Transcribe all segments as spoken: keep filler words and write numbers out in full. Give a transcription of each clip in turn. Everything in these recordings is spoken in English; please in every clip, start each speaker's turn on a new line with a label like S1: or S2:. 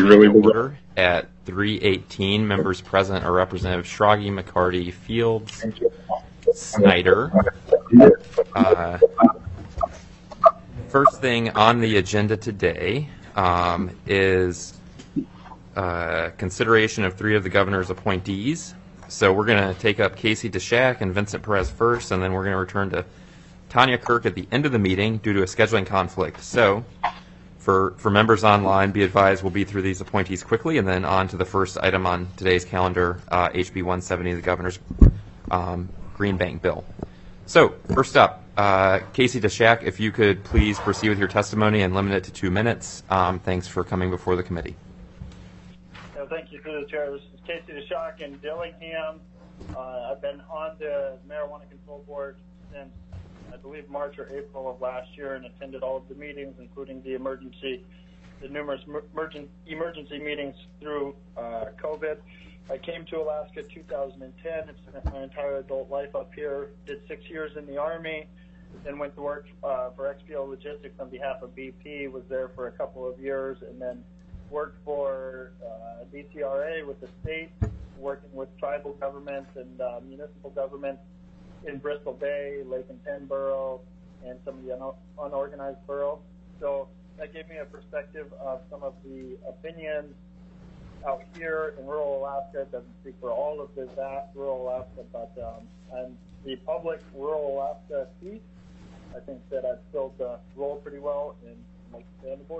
S1: really order at three eighteen. Members present are Representative Schrage, McCarty, Fields, Snyder. Uh, first thing on the agenda today um, is uh, consideration of three of the governor's appointees. So we're going to take up Casey DeShack and Vincent Perez first, and then we're going to return to Tanya Kirk at the end of the meeting due to a scheduling conflict. So for, for members online, be advised we'll be through these appointees quickly and then on to the first item on today's calendar, uh, H B one seventy, the governor's um, Green Bank bill. So first up, uh, Casey DeShack, if you could please proceed with your testimony and limit it to two minutes. Um, thanks for coming before the committee.
S2: Uh, thank you through the chair. This is Casey DeShack in Dillingham. Uh, I've been on the Marijuana Control Board since I believe March or April of last year and attended all of the meetings, including the emergency, the numerous emergent, emergency meetings through uh, COVID. I came to Alaska two thousand ten. I've spent my entire adult life up here. Did six years in the Army, then went to work uh, for X P O Logistics on behalf of B P. Was there for a couple of years, and then worked for uh, D C R A with the state, working with tribal governments and uh, municipal governments in Bristol Bay, Lake and Penn Borough, and some of the un unorganized boroughs. So that gave me a perspective of some of the opinions out here in rural Alaska. It doesn't speak for all of the vast rural Alaska, but um, I'm the public rural Alaska piece. I think that I've filled the role pretty well and like to stay on the board.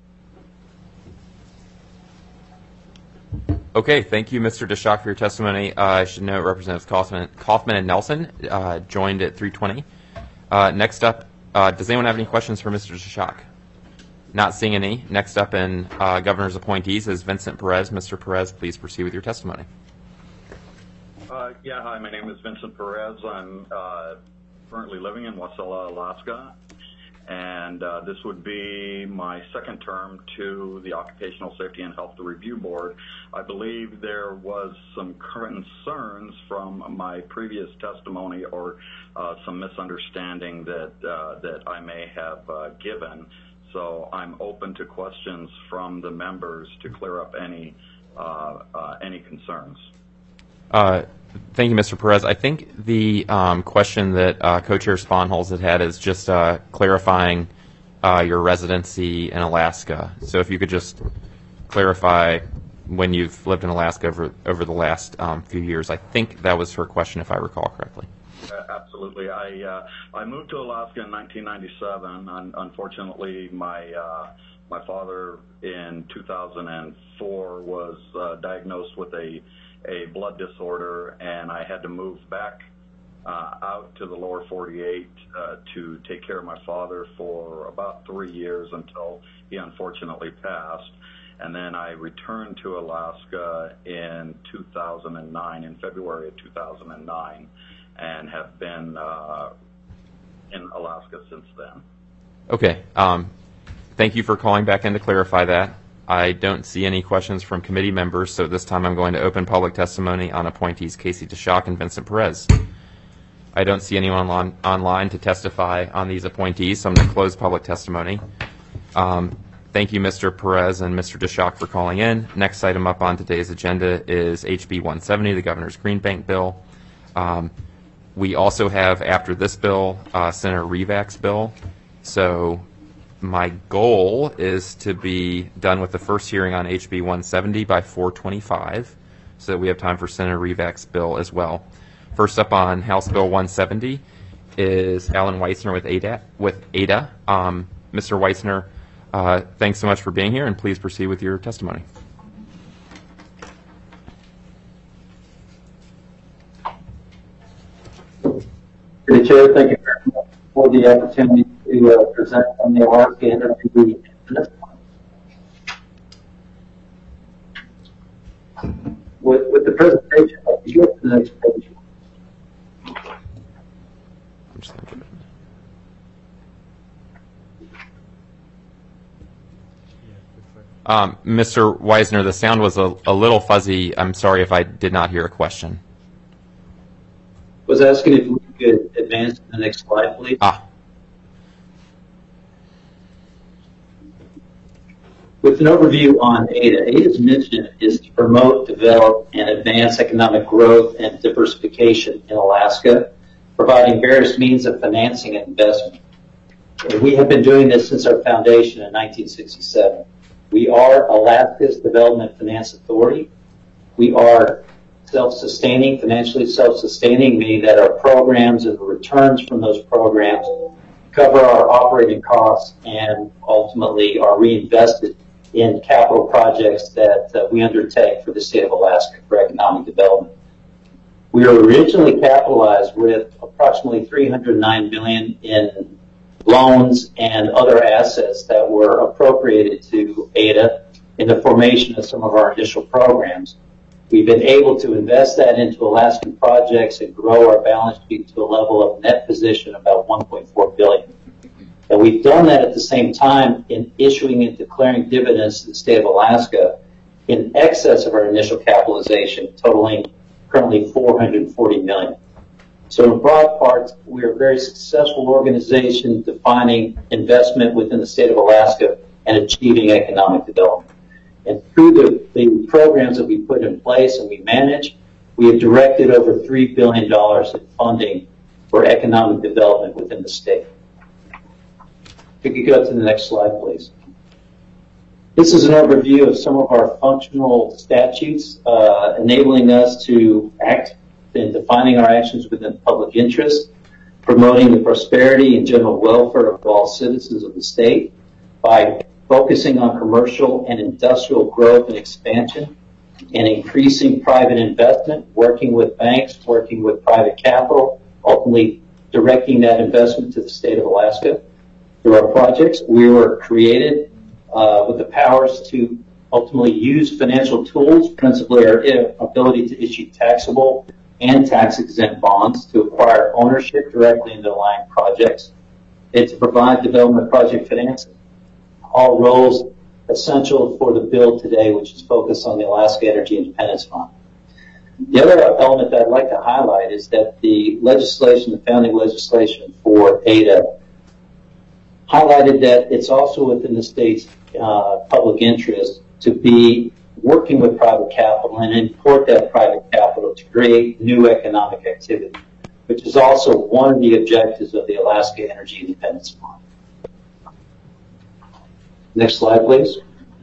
S1: Okay, thank you, Mister DeShack, for your testimony. Uh, I should note Representatives Kaufman, Kaufman and Nelson uh, joined at three twenty. Uh, next up, uh, does anyone have any questions for Mister DeShack? Not seeing any. Next up in uh, Governor's appointees is Vincent Perez. Mister Perez, please proceed with your testimony.
S3: Uh, yeah, hi, my name is Vincent Perez. I'm uh, currently living in Wasilla, Alaska. And uh, this would be my second term to the Occupational Safety and Health Review Board. I believe there was some concerns from my previous testimony or uh, some misunderstanding that uh, that I may have uh, given. So I'm open to questions from the members to clear up any uh, uh, any concerns.
S1: Uh, thank you, Mister Perez. I think the um, question that uh, Co-Chair Sponholz had had is just uh, clarifying uh, your residency in Alaska. So if you could just clarify when you've lived in Alaska over, over the last um, few years. I think that was her question, if I recall correctly.
S3: Uh, absolutely. I uh, I moved to Alaska in nineteen ninety-seven. Un unfortunately, my uh, my father in two thousand four was uh, diagnosed with a a blood disorder, and I had to move back uh, out to the lower forty-eight uh, to take care of my father for about three years until he unfortunately passed. And then I returned to Alaska in two thousand nine, in February of two thousand nine, and have been uh, in Alaska since then.
S1: Okay. Um, thank you for calling back in to clarify that. I don't see any questions from committee members, so this time I'm going to open public testimony on appointees Casey DeShack and Vincent Perez. I don't see anyone on, online to testify on these appointees, so I'm going to close public testimony. Um, thank you, Mister Perez and Mister DeShack, for calling in. Next item up on today's agenda is H B one seventy, the Governor's Green Bank bill. Um, we also have, after this bill, uh, Senator Revac's bill. So my goal is to be done with the first hearing on H B one seventy by four twenty-five, so that we have time for Senator Revac's bill as well. First up on House Bill one seventy is Alan Weissner with A D A. With A D A. Um, Mister Weissner, uh, thanks so much for being here, and please proceed with your testimony.
S4: Through the chair, thank you very much for the opportunity to uh, present on the Alaska Energy Business. With, with the presentation, I'll be to the next page.
S1: I'm just gonna um, Mister Weissner, the sound was a, a little fuzzy. I'm sorry if I did not hear a question.
S4: Was asking if we could advance to the next slide, please.
S1: Ah.
S4: With an overview on A D A, A D A's mission is to promote, develop, and advance economic growth and diversification in Alaska, providing various means of financing and investment. And we have been doing this since our foundation in nineteen sixty-seven. We are Alaska's Development Finance Authority. We are self-sustaining, financially self-sustaining, meaning that our programs and the returns from those programs cover our operating costs and ultimately are reinvested in capital projects that uh, we undertake for the state of Alaska for economic development. We were originally capitalized with approximately three hundred nine billion dollars in loans and other assets that were appropriated to A D A in the formation of some of our initial programs. We've been able to invest that into Alaskan projects and grow our balance sheet to a level of net position about one point four billion dollars. And we've done that at the same time in issuing and declaring dividends to the state of Alaska in excess of our initial capitalization, totaling currently four hundred forty million dollars. So in broad parts, we are a very successful organization defining investment within the state of Alaska and achieving economic development. And through the, the programs that we put in place and we manage, we have directed over three billion dollars in funding for economic development within the state. If you could go to the next slide, please. This is an overview of some of our functional statutes uh, enabling us to act in defining our actions within public interest, promoting the prosperity and general welfare of all citizens of the state by focusing on commercial and industrial growth and expansion, and increasing private investment, working with banks, working with private capital, ultimately directing that investment to the state of Alaska. Through our projects, we were created uh, with the powers to ultimately use financial tools, principally our ability to issue taxable and tax-exempt bonds to acquire ownership directly in the underlying projects, and to provide development project financing. All roles essential for the bill today, which is focused on the Alaska Energy Independence Fund. The other element that I'd like to highlight is that the legislation, the founding legislation for A D A, highlighted that it's also within the state's uh, public interest to be working with private capital and import that private capital to create new economic activity, which is also one of the objectives of the Alaska Energy Independence Fund. Next slide, please.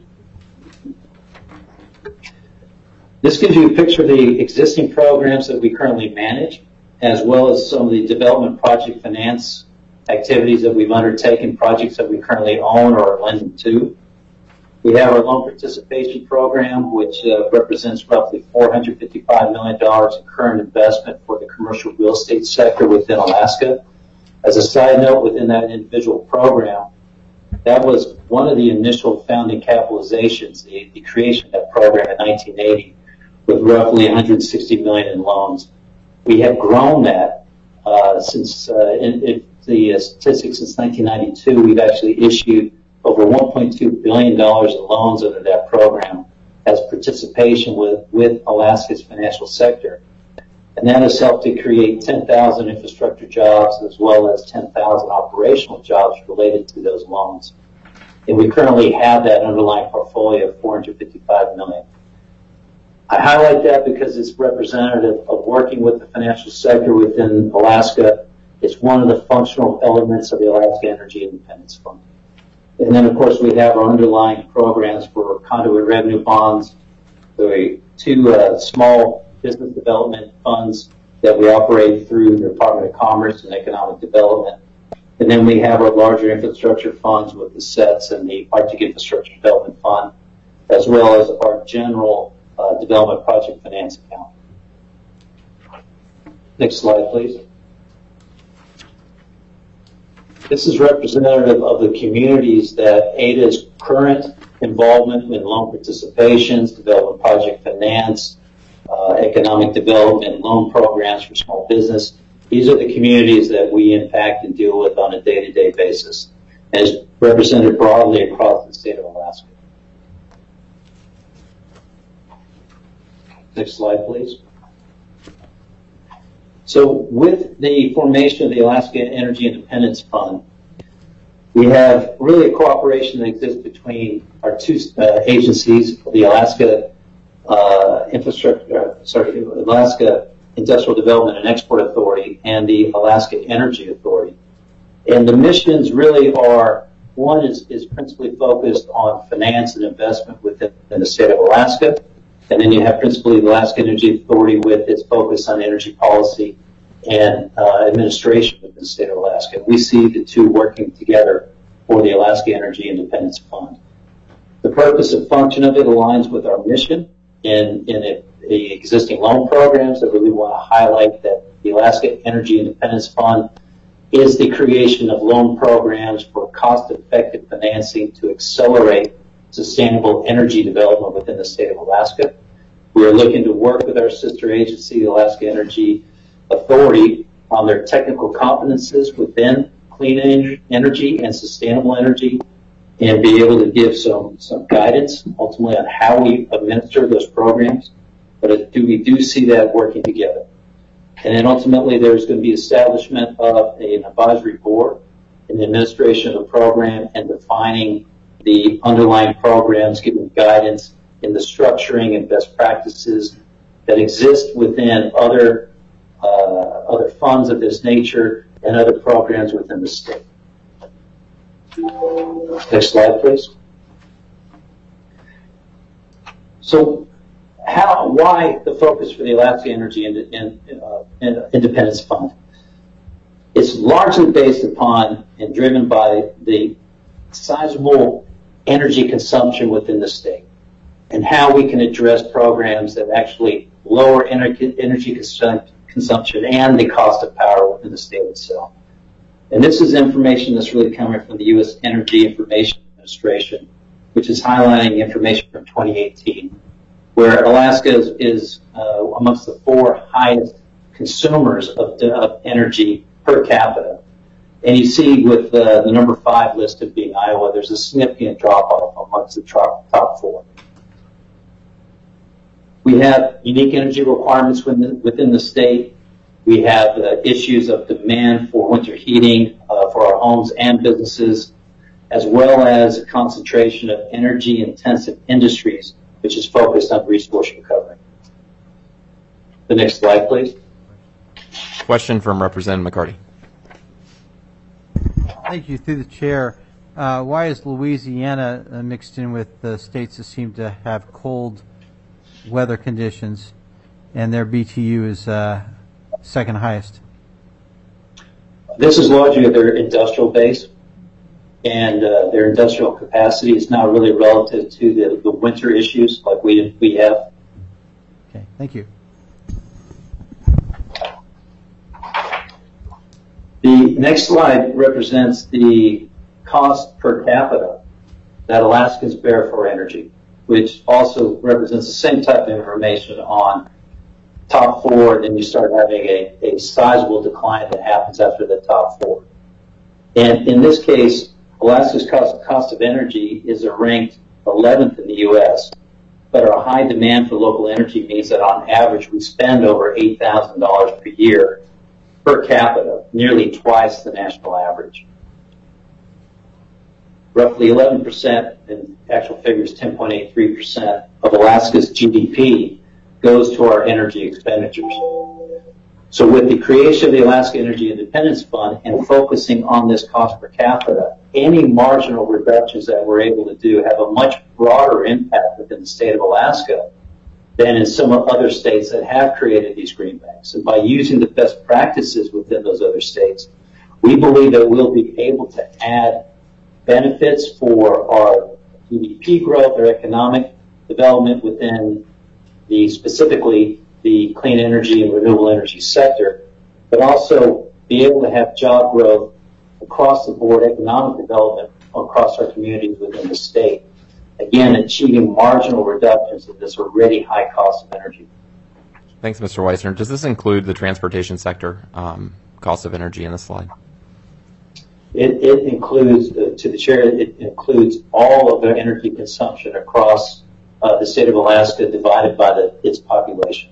S4: This gives you a picture of the existing programs that we currently manage, as well as some of the development project finance activities that we've undertaken, projects that we currently own or are lending to. We have our loan participation program, which uh, represents roughly four hundred fifty-five million dollars in current investment for the commercial real estate sector within Alaska. As a side note, within that individual program, that was one of the initial founding capitalizations, the, the creation of that program in nineteen eighty, with roughly one hundred sixty million dollars in loans. We have grown that uh, since uh, in, in the uh, statistics since nineteen ninety-two. We've actually issued over one point two billion dollars in loans under that program as participation with, with Alaska's financial sector. And that has helped to create ten thousand infrastructure jobs as well as ten thousand operational jobs related to those loans. And we currently have that underlying portfolio of four hundred fifty-five million dollars. I highlight that because it's representative of working with the financial sector within Alaska. It's one of the functional elements of the Alaska Energy Independence Fund. And then, of course, we have our underlying programs for conduit revenue bonds, the two uh, small business development funds that we operate through the Department of Commerce and Economic Development. And then we have our larger infrastructure funds with the S E T S and the Arctic Infrastructure Development Fund, as well as our general uh, development project finance account. Next slide, please. This is representative of the communities that A D A's current involvement in loan participations, development project finance, uh, economic development, loan programs for small business. These are the communities that we impact and deal with on a day-to-day basis, and is represented broadly across the state of Alaska. Next slide, please. So with the formation of the Alaska Energy Independence Fund, We have really a cooperation that exists between our two uh, agencies, the Alaska uh, Infrastructure, sorry, Alaska Industrial Development and Export Authority and the Alaska Energy Authority. And the missions really are, one is, is principally focused on finance and investment within the state of Alaska. And then you have principally the Alaska Energy Authority with its focus on energy policy and uh, administration within the state of Alaska. We see the two working together for the Alaska Energy Independence Fund. The purpose and function of it aligns with our mission in, in it, the existing loan programs that really want to highlight that the Alaska Energy Independence Fund is the creation of loan programs for cost-effective financing to accelerate sustainable energy development within the state of Alaska. We are looking to work with our sister agency, the Alaska Energy Authority, on their technical competences within clean energy and sustainable energy, and be able to give some, some guidance ultimately on how we administer those programs. But do, we do see that working together. And then ultimately there's going to be establishment of an advisory board in the administration of the program and defining the underlying programs, giving guidance in the structuring and best practices that exist within other uh, other funds of this nature and other programs within the state. Next slide, please. So, how? Why the focus for the Alaska Energy Ind- in, uh, Independence Fund? It's largely based upon and driven by the sizable energy consumption within the state and how we can address programs that actually lower energy, energy consum- consumption and the cost of power within the state itself. And this is information that's really coming from the U S Energy Information Administration, which is highlighting information from twenty eighteen, where Alaska is, is uh, amongst the four highest consumers of, of energy per capita. And you see with uh, the number five listed being Iowa, there's a significant drop-off amongst the top, top four. We have unique energy requirements within, within the state. We have uh, issues of demand for winter heating uh, for our homes and businesses, as well as a concentration of energy-intensive industries, which is focused on resource recovery. The next slide, please.
S1: Question from Representative McCarty.
S5: Thank you. Through the chair, uh, why is Louisiana uh, mixed in with the states that seem to have cold weather conditions, and their B T U is uh, second highest?
S4: This is largely their industrial base, and uh, their industrial capacity is not really relative to the, the winter issues like we we have.
S5: Okay, thank you.
S4: The next slide represents the cost per capita that Alaskans bear for energy, which also represents the same type of information on top four. Then you start having a, a sizable decline that happens after the top four. And in this case, Alaska's cost, cost of energy is ranked eleventh in the U S, but our high demand for local energy means that on average we spend over eight thousand dollars per year per capita, nearly twice the national average. Roughly eleven percent, in actual figures ten point eight three percent of Alaska's G D P goes to our energy expenditures. So with the creation of the Alaska Energy Independence Fund and focusing on this cost per capita, any marginal reductions that we're able to do have a much broader impact within the state of Alaska than in some other states that have created these green banks. And by using the best practices within those other states, we believe that we'll be able to add benefits for our G D P growth or economic development within the specifically the clean energy and renewable energy sector, but also be able to have job growth across the board, economic development across our communities within the state. Again, achieving marginal reductions of this already high cost of energy.
S1: Thanks, Mister Weissner. Does this include the transportation sector um, cost of energy in the slide?
S4: It, it includes, uh, to the chair, it includes all of the energy consumption across uh, the state of Alaska divided by the, its population.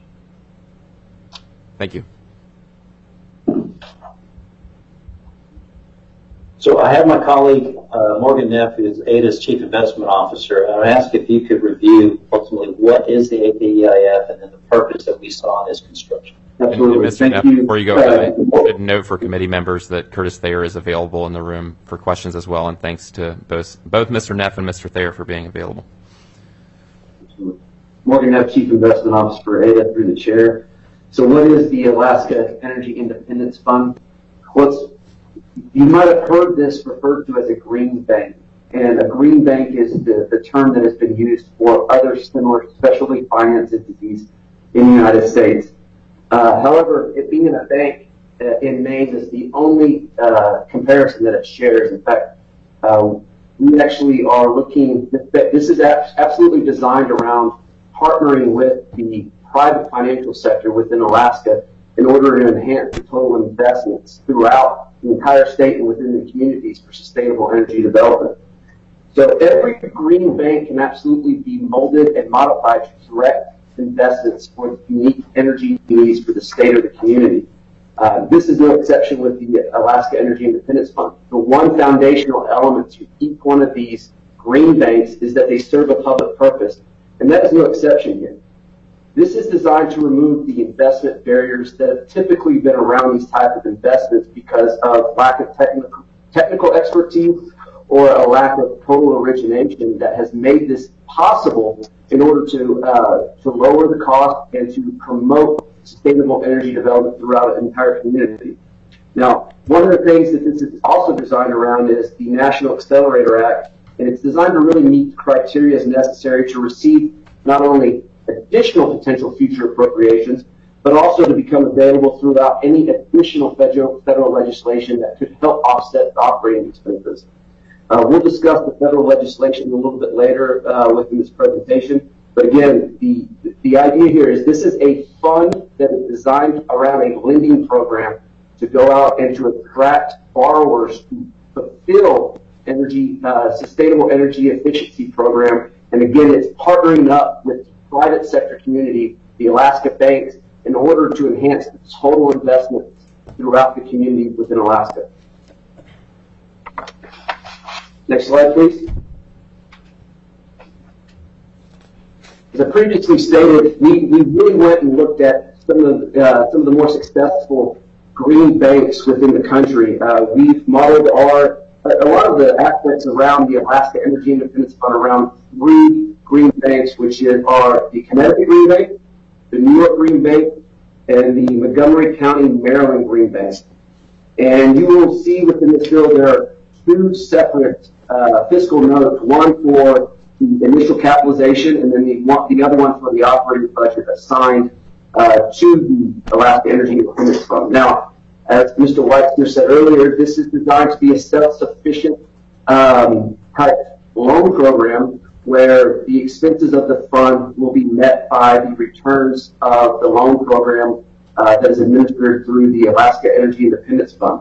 S1: Thank you.
S4: So I have my colleague, uh, Morgan Neff, who is A D A's Chief Investment Officer. I would ask if you could review ultimately what is the A P E I F and then the purpose that we saw in this construction.
S1: Absolutely. And, and Mister Neff, before you go, uh, I should note for committee members that Curtis Thayer is available in the room for questions as well, and thanks to both, both Mister Neff and Mister Thayer for being available.
S6: Absolutely. Morgan Neff, Chief Investment Officer for A D A through the chair. So what is the Alaska Energy Independence Fund? What's, you might have heard this referred to as a green bank. And a green bank is the, the term that has been used for other similar specialty finance entities in the United States. Uh, however, it being a bank uh, in Maine is the only uh, comparison that it shares. In fact, uh, we actually are looking, this is absolutely designed around partnering with the private financial sector within Alaska in order to enhance the total investments throughout the entire state and within the communities for sustainable energy development. So every green bank can absolutely be molded and modified to direct investments for the unique energy needs for the state or the community. Uh, this is no exception with the Alaska Energy Independence Fund. The one foundational element to each one of these green banks is that they serve a public purpose, and that is no exception here. This is designed to remove the investment barriers that have typically been around these types of investments because of lack of technical, technical expertise or a lack of total origination that has made this possible in order to, uh, to lower the cost and to promote sustainable energy development throughout an entire community. Now, one of the things that this is also designed around is the National Accelerator Act, and it's designed to really meet the criteria necessary to receive not only additional potential future appropriations, but also to become available throughout any additional federal, federal legislation that could help offset the operating expenses. Uh, we'll discuss the federal legislation a little bit later uh, within this presentation. But again, the, the idea here is this is a fund that is designed around a lending program to go out and to attract borrowers to fulfill energy, uh, sustainable energy efficiency program. And again, it's partnering up with the private sector community, the Alaska banks, in order to enhance the total investment throughout the community within Alaska. Next slide, please. As I previously stated, we, we really went and looked at some of the, uh, some of the more successful green banks within the country. Uh, we've modeled our a lot of the aspects around the Alaska Energy Independence Fund around three green banks, which are the Connecticut Green Bank, the New York Green Bank, and the Montgomery County, Maryland Green Bank. And you will see within this bill there are two separate uh, fiscal notes, one for the initial capitalization and then the, one, the other one for the operating budget assigned uh, to the Alaska Energy Independence Fund. Now, as Mister Weitzner said earlier, this is designed to be a self-sufficient um, type loan program where the expenses of the fund will be met by the returns of the loan program uh, that is administered through the Alaska Energy Independence Fund.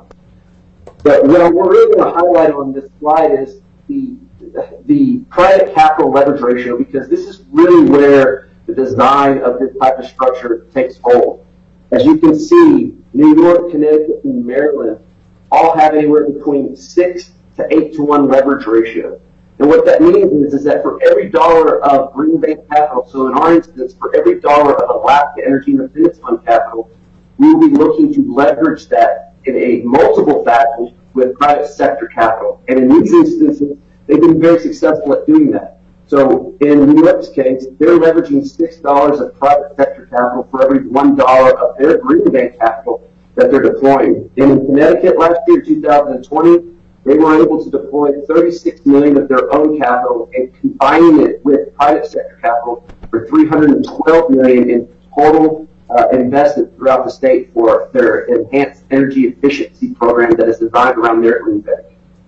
S6: But what we're really going to highlight on this slide is the, the private capital leverage ratio, because this is really where the design of this type of structure takes hold. As you can see, New York, Connecticut, and Maryland all have anywhere between six to eight to one leverage ratio. And what that means is, is that for every dollar of green bank capital, so in our instance, for every dollar of Alaska Energy Independence Fund capital, we will be looking to leverage that in a multiple fashion with private sector capital. And in these instances, they've been very successful at doing that. So in New York's case, they're leveraging six dollars of private sector capital for every one dollar of their green bank capital that they're deploying. And in Connecticut last year, two thousand twenty, they were able to deploy thirty-six million dollars of their own capital and combining it with private sector capital for three hundred twelve million dollars in total uh, investment throughout the state for their enhanced energy efficiency program that is designed around their green bank.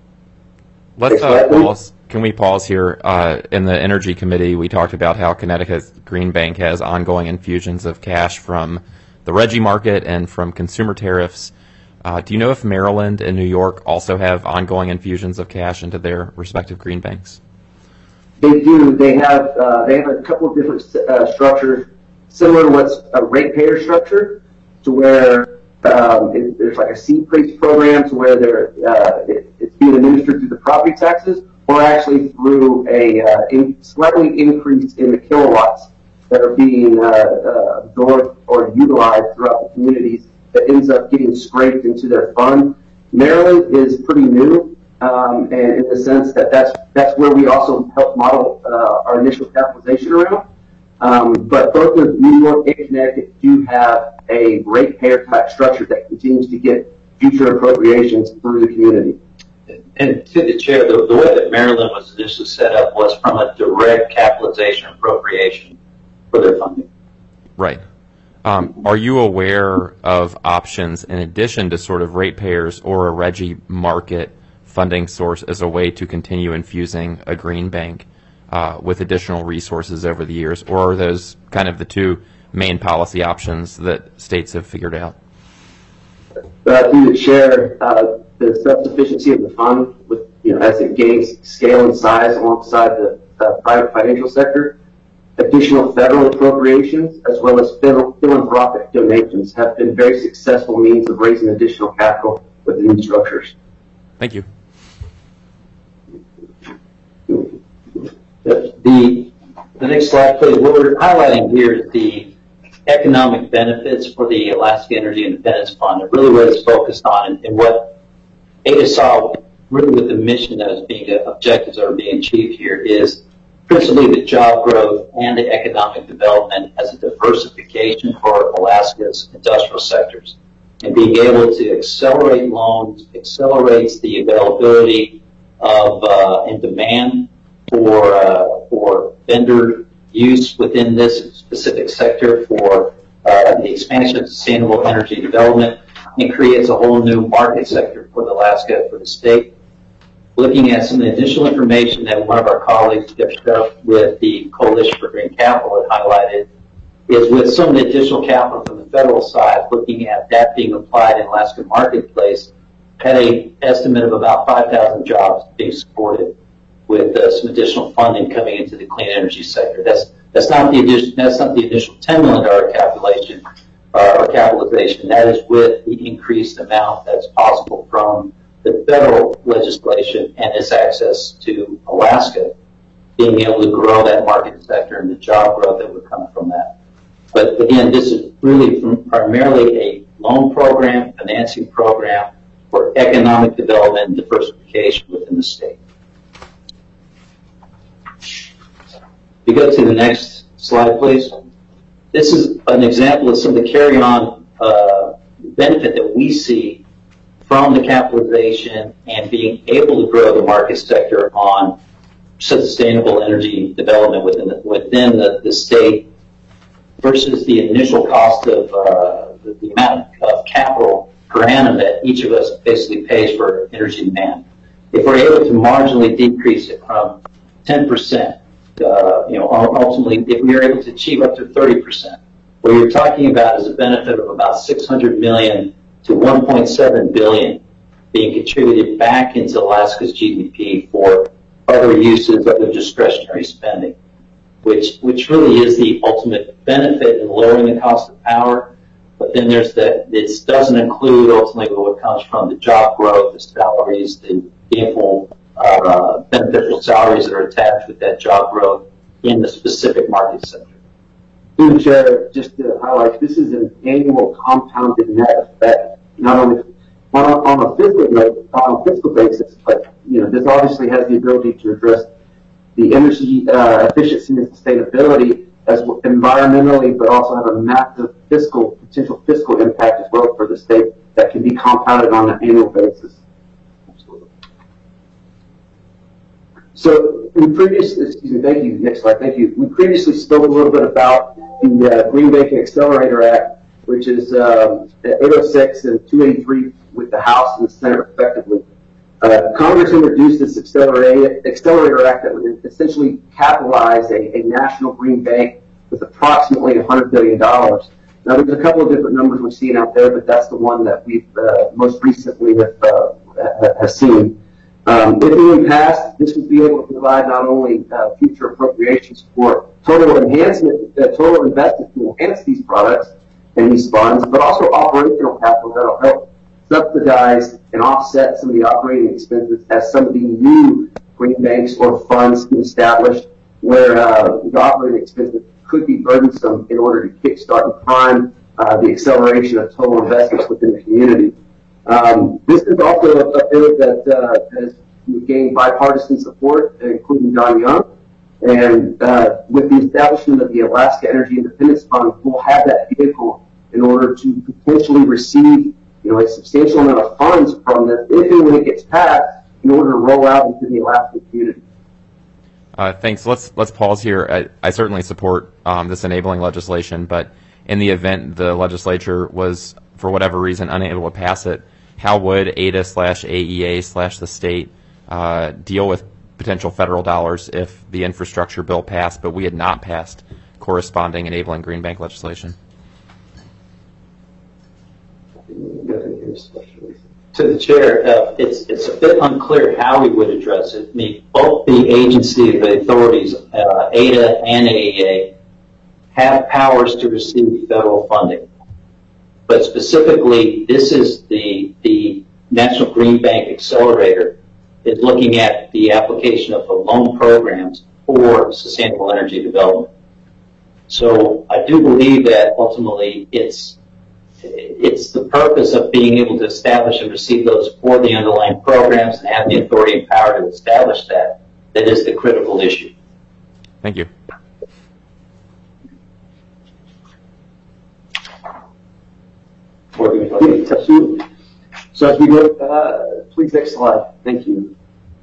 S1: Let's uh, pause. Can we pause here? Uh, in the Energy Committee, we talked about how Connecticut's Green Bank has ongoing infusions of cash from the Reggie market and from consumer tariffs. Uh, do you know if Maryland and New York also have ongoing infusions of cash into their respective green banks?
S6: They do. They have uh, they have a couple of different uh, structures, similar to what's a ratepayer structure, to where um, it, there's like a seed price programs where they're, uh, it, it's being administered through the property taxes or actually through a uh, in, slightly increase in the kilowatts that are being uh, uh, absorbed or utilized throughout the communities that ends up getting scraped into their fund. Maryland is pretty new, um, and in the sense that that's that's where we also help model uh, our initial capitalization around. Um, but both of New York and Connecticut do have a ratepayer type structure that continues to get future appropriations through the community.
S4: And to the chair, the, the way that Maryland was initially set up was from a direct capitalization appropriation for their funding.
S1: Right. Um, are you aware of options in addition to sort of ratepayers or a Reggie market funding source as a way to continue infusing a green bank uh, with additional resources over the years, or are those kind of the two main policy options that states have figured out?
S6: Uh, through the chair, uh, the self-sufficiency of the fund, with you know, as it gains scale and size alongside the uh, private financial sector, additional federal appropriations as well as philanthropic donations have been very successful means of raising additional capital within these structures.
S1: Thank you.
S4: The, the next slide, please. What we're highlighting here is the economic benefits for the Alaska Energy Independence Fund. It really was focused on, and, and what A D A saw really with the mission that is being, the objectives that are being achieved here is principally the job growth and the economic development as a diversification for Alaska's industrial sectors. And being able to accelerate loans accelerates the availability of uh, and demand for uh, for vendor use within this specific sector for uh, the expansion of sustainable energy development, and creates a whole new market sector for Alaska, for the state. Looking at some of the additional information that one of our colleagues, Jeff Sharp, with the Coalition for Green Capital had highlighted, is with some of the additional capital from the federal side, looking at that being applied in Alaska Marketplace, had an estimate of about five thousand jobs being supported with uh, some additional funding coming into the clean energy sector. That's that's not the addition, that's not the initial ten million dollars calculation uh, or capitalization. That is with the increased amount that's possible from the federal legislation and its access to Alaska, being able to grow that market sector and the job growth that would come from that. But again, this is really primarily a loan program, financing program for economic development and diversification within the state. If you go to the next slide, please. This is an example of some of the carry-on uh, benefit that we see from the capitalization and being able to grow the market sector on sustainable energy development within the, within the, the state versus the initial cost of uh, the, the amount of capital per annum that each of us basically pays for energy demand. If we're able to marginally decrease it from ten percent, uh, you know, ultimately, if we are able to achieve up to thirty percent, what you're talking about is a benefit of about six hundred million to one point seven billion being contributed back into Alaska's G D P for other uses, other discretionary spending, which which really is the ultimate benefit in lowering the cost of power. But then there's that, this doesn't include ultimately what comes from the job growth, the salaries, the gainful, uh, beneficial salaries that are attached with that job growth in the specific market sector.
S6: Through the chair, just to highlight, this is an annual compounded net effect, not only on a, on a fiscal note, on a fiscal basis, but you know, this obviously has the ability to address the energy uh, efficiency and sustainability as well, environmentally, but also have a massive fiscal potential fiscal impact as well for the state that can be compounded on an annual basis. Absolutely. So we previously, excuse me, thank you. Next slide, thank you. We previously spoke a little bit about the uh, Green Banking Accelerator Act, which is um, eight oh six and two eighty-three with the House and the Senate respectively. Uh, Congress introduced this accelerator, accelerator act that would essentially capitalize a, a national green bank with approximately one hundred billion dollars. Now, there's a couple of different numbers we've seen out there, but that's the one that we've uh, most recently have, uh, have seen. Um, if being passed, this would be able to provide not only uh, future appropriations for total enhancement, uh, total investment to enhance these products, in these funds, but also operational capital that'll help subsidize and offset some of the operating expenses as some of the new green banks or funds get established, where uh, the operating expenses could be burdensome in order to kickstart and prime uh, the acceleration of total investments within the community. Um, this is also a, a bill that uh, has gained bipartisan support, including Don Young. And uh, with the establishment of the Alaska Energy Independence Fund, we'll have that vehicle in order to potentially receive, you know, a substantial amount of funds from this, if and when it gets passed, in order to roll out into the Alaska community.
S1: Uh, thanks. Let's let's pause here. I, I certainly support um, this enabling legislation, but in the event the legislature was, for whatever reason, unable to pass it, how would A D A slash A E A slash the state uh, deal with potential federal dollars if the infrastructure bill passed, but we had not passed corresponding enabling green bank legislation?
S4: To the chair, uh, it's it's a bit unclear how we would address it. I mean, both the agency, the authorities, uh, A D A and A E A, have powers to receive federal funding. But specifically, this is the the National Green Bank Accelerator is looking at the application of the loan programs for sustainable energy development. So I do believe that ultimately it's it's the purpose of being able to establish and receive those for the underlying programs and have the authority and power to establish that that is the critical issue.
S1: Thank you.
S6: So as we go, uh, please next slide. Thank you.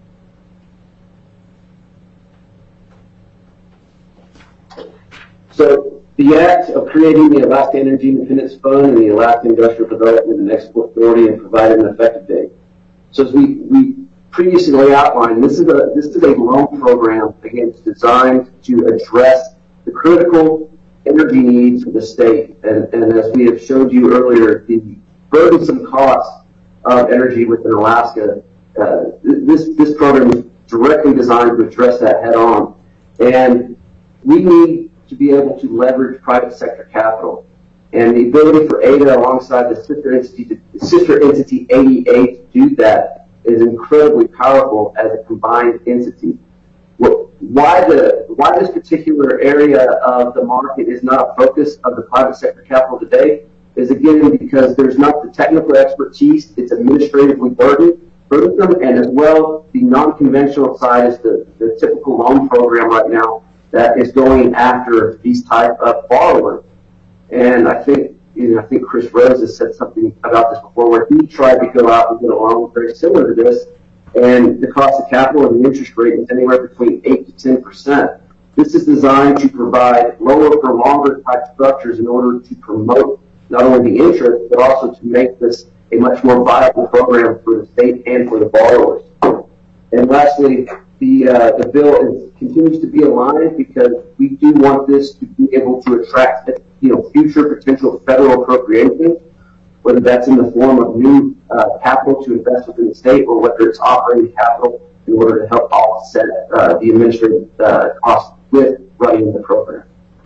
S6: So the act of creating the Alaska Energy Independence Fund and the Alaska Industrial Development and Export Authority and provided an effective date. So as we, we previously outlined, this is a this is a loan program, again, it's designed to address the critical energy needs of the state. And, and as we have showed you earlier, the burdensome costs of energy within Alaska, uh, this, this program is directly designed to address that head on. And we need to be able to leverage private sector capital. And the ability for A D A alongside the sister entity, to, the sister entity A E A to do that is incredibly powerful as a combined entity. Why the why this particular area of the market is not a focus of the private sector capital today is, again, because there's not the technical expertise. It's administratively burdened, burdensome, and as well the non-conventional side is the, the typical loan program right now that is going after these type of borrowers. And I think you know I think Chris Rose has said something about this before, where he tried to go out and get a loan very similar to this. And the cost of capital and the interest rate is anywhere between eight to ten percent. This is designed to provide lower for longer type structures in order to promote not only the interest, but also to make this a much more viable program for the state and for the borrowers. And lastly, the uh, the bill is, continues to be aligned because we do want this to be able to attract you know future potential federal appropriations, whether that's in the form of new uh, capital to invest within the state, or whether it's operating capital in order to help offset uh, the administrative uh, costs with running the program.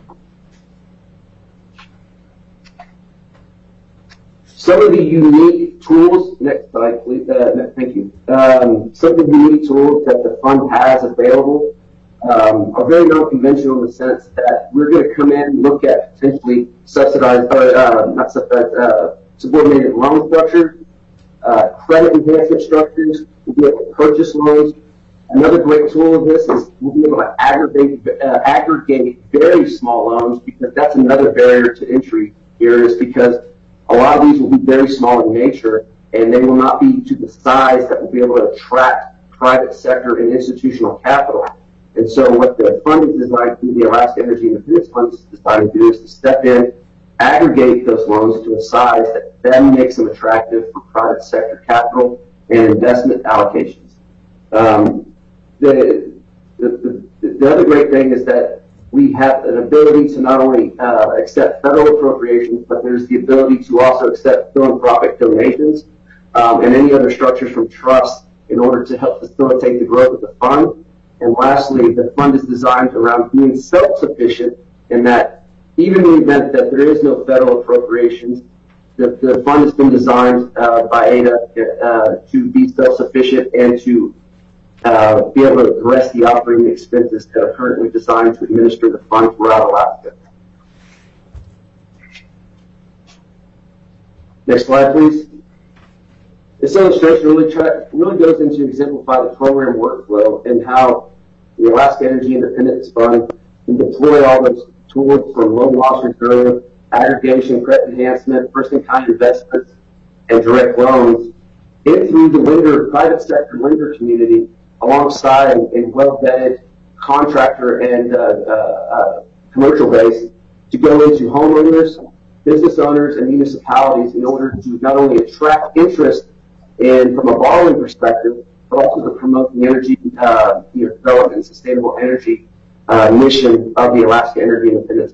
S6: Some of the unique tools, next slide please, uh, next, thank you. Um, some of the unique tools that the fund has available um, are very non-conventional in the sense that we're going to come in and look at potentially subsidized, or uh, not subsidized, uh, subordinated loan structures, uh, credit enhancement structures. We'll be able to purchase loans. Another great tool of this is we'll be able to aggregate, uh, aggregate very small loans, because that's another barrier to entry here, is because a lot of these will be very small in nature, and they will not be to the size that will be able to attract private sector and institutional capital. And so what the fund is designed to do, the Alaska Energy Independence Fund is designed to do, is to step in, aggregate those loans to a size that then makes them attractive for private sector capital and investment allocations. Um, the, the, the, the other great thing is that we have an ability to not only uh, accept federal appropriations, but there's the ability to also accept philanthropic donations um, and any other structures from trusts in order to help facilitate the growth of the fund. And lastly, the fund is designed around being self-sufficient in that even in the event that there is no federal appropriations, the, the fund has been designed uh, by A D A uh, to be self-sufficient and to uh, be able to address the operating expenses that are currently designed to administer the fund throughout Alaska. Next slide, please. This illustration really, try, really goes into exemplify the program workflow and how the Alaska Energy Independence Fund can deploy all those tools from low loss reserve, aggregation, credit enhancement, first-in-kind investments, and direct loans into the lender, private sector lender community alongside a well-vetted contractor and uh, uh, uh, commercial base to go into homeowners, business owners, and municipalities in order to not only attract interest in from a borrowing perspective, but also to promote the energy uh, you know, development and sustainable energy uh, mission of the Alaska Energy Independence.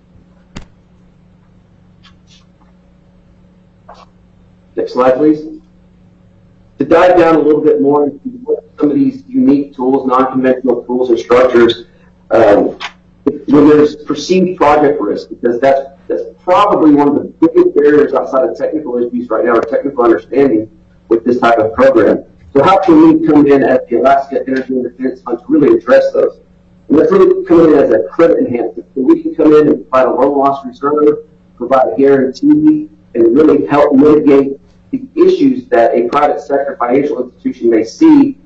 S6: Next slide, please. To dive down a little bit more into what some of these unique tools, non-conventional tools and structures, um, when there's perceived project risk, because that's, that's probably one of the biggest barriers outside of technical issues right now, or technical understanding with this type of program. So how can we come in at the Alaska Energy Independence Fund to really address those? And let's really come in as a credit enhancement. So we can come in and provide a loan loss reserve, provide a guarantee, and really help mitigate the issues that a private sector financial institution may see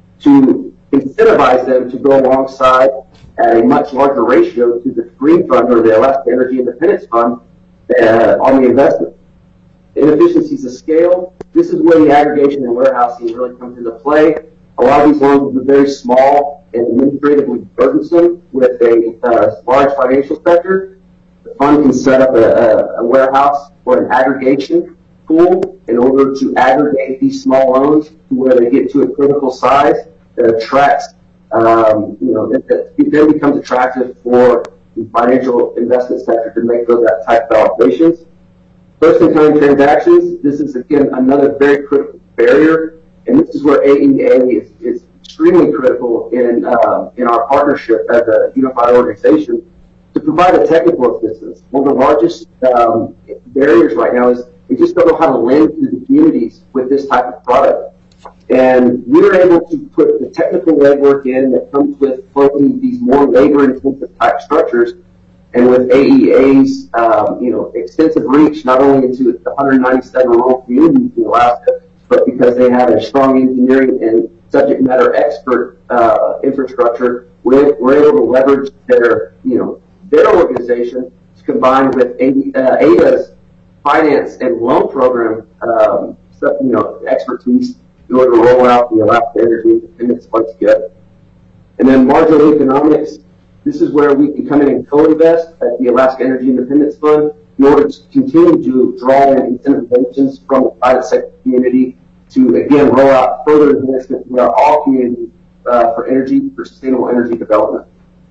S6: to incentivize them to go alongside at a much larger ratio to the Green Fund or the Alaska Energy Independence Fund uh, on the investment. Inefficiencies of scale, this is where the aggregation and warehousing really comes into play. A lot of these loans are very small and administratively burdensome with a uh, large financial sector. The fund can set up a, a warehouse or an aggregation pool in order to aggregate these small loans to where they get to a critical size that attracts, um, you know, that, that then becomes attractive for the financial investment sector to make those that type of allocations. First-in-kind transactions, this is, again, another very critical barrier, and this is where A E A is, is extremely critical in, uh, in our partnership as a unified organization to provide a technical assistance. One of the largest um, barriers right now is we just don't know how to lend to the communities with this type of product. And we were able to put the technical legwork in that comes with floating these more labor-intensive type structures. And with A E A's, um, you know, extensive reach, not only into the one hundred ninety-seven rural communities in Alaska, but because they have a strong engineering and subject matter expert uh, infrastructure, we're, we're able to leverage their, you know, their organization to combine with A D A's finance and loan program, um, stuff, you know, expertise in order to roll out the Alaska Energy Independence Fund together. And then marginal economics. This is where we can come in and co-invest at the Alaska Energy Independence Fund in order to continue to draw in incentivations from the private sector community to, again, roll out further investment throughout all communities uh, for energy, for sustainable energy development.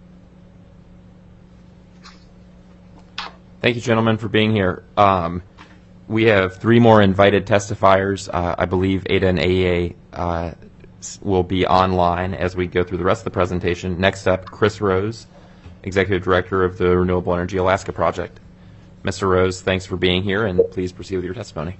S1: Thank you, gentlemen, for being here. Um, we have three more invited testifiers. Uh, I believe A D A and A E A uh, will be online as we go through the rest of the presentation. Next up, Chris Rose, Executive Director of the Renewable Energy Alaska Project. Mister Rose, thanks for being here, and please proceed with your testimony.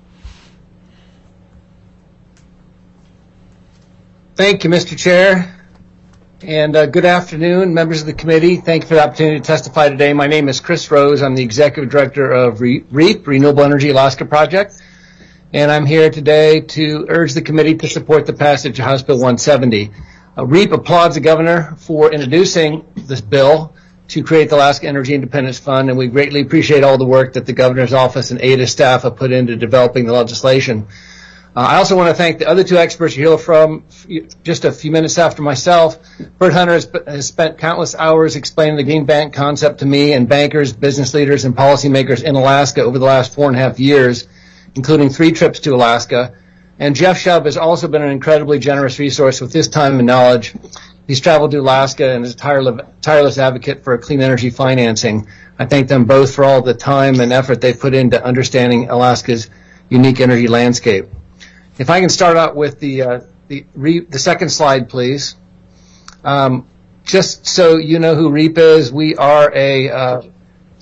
S7: Thank you, Mister Chair, and uh, good afternoon, members of the committee. Thank you for the opportunity to testify today. My name is Chris Rose. I'm the Executive Director of REAP, Renewable Energy Alaska Project. And I'm here today to urge the committee to support the passage of House Bill one seventy. Uh, REAP applauds the governor for introducing this bill to create the Alaska Energy Independence Fund, and we greatly appreciate all the work that the governor's office and A D A staff have put into developing the legislation. Uh, I also want to thank the other two experts you hear from just a few minutes after myself. Bert Hunter has, has spent countless hours explaining the Green Bank concept to me and bankers, business leaders, and policymakers in Alaska over the last four and a half years, including three trips to Alaska. And Jeff Shub has also been an incredibly generous resource with his time and knowledge. He's traveled to Alaska and is a tireless, tireless advocate for clean energy financing. I thank them both for all the time and effort they've put into understanding Alaska's unique energy landscape. If I can start out with the uh, the, re the second slide, please. Um, just so you know who REAP is, we are a uh,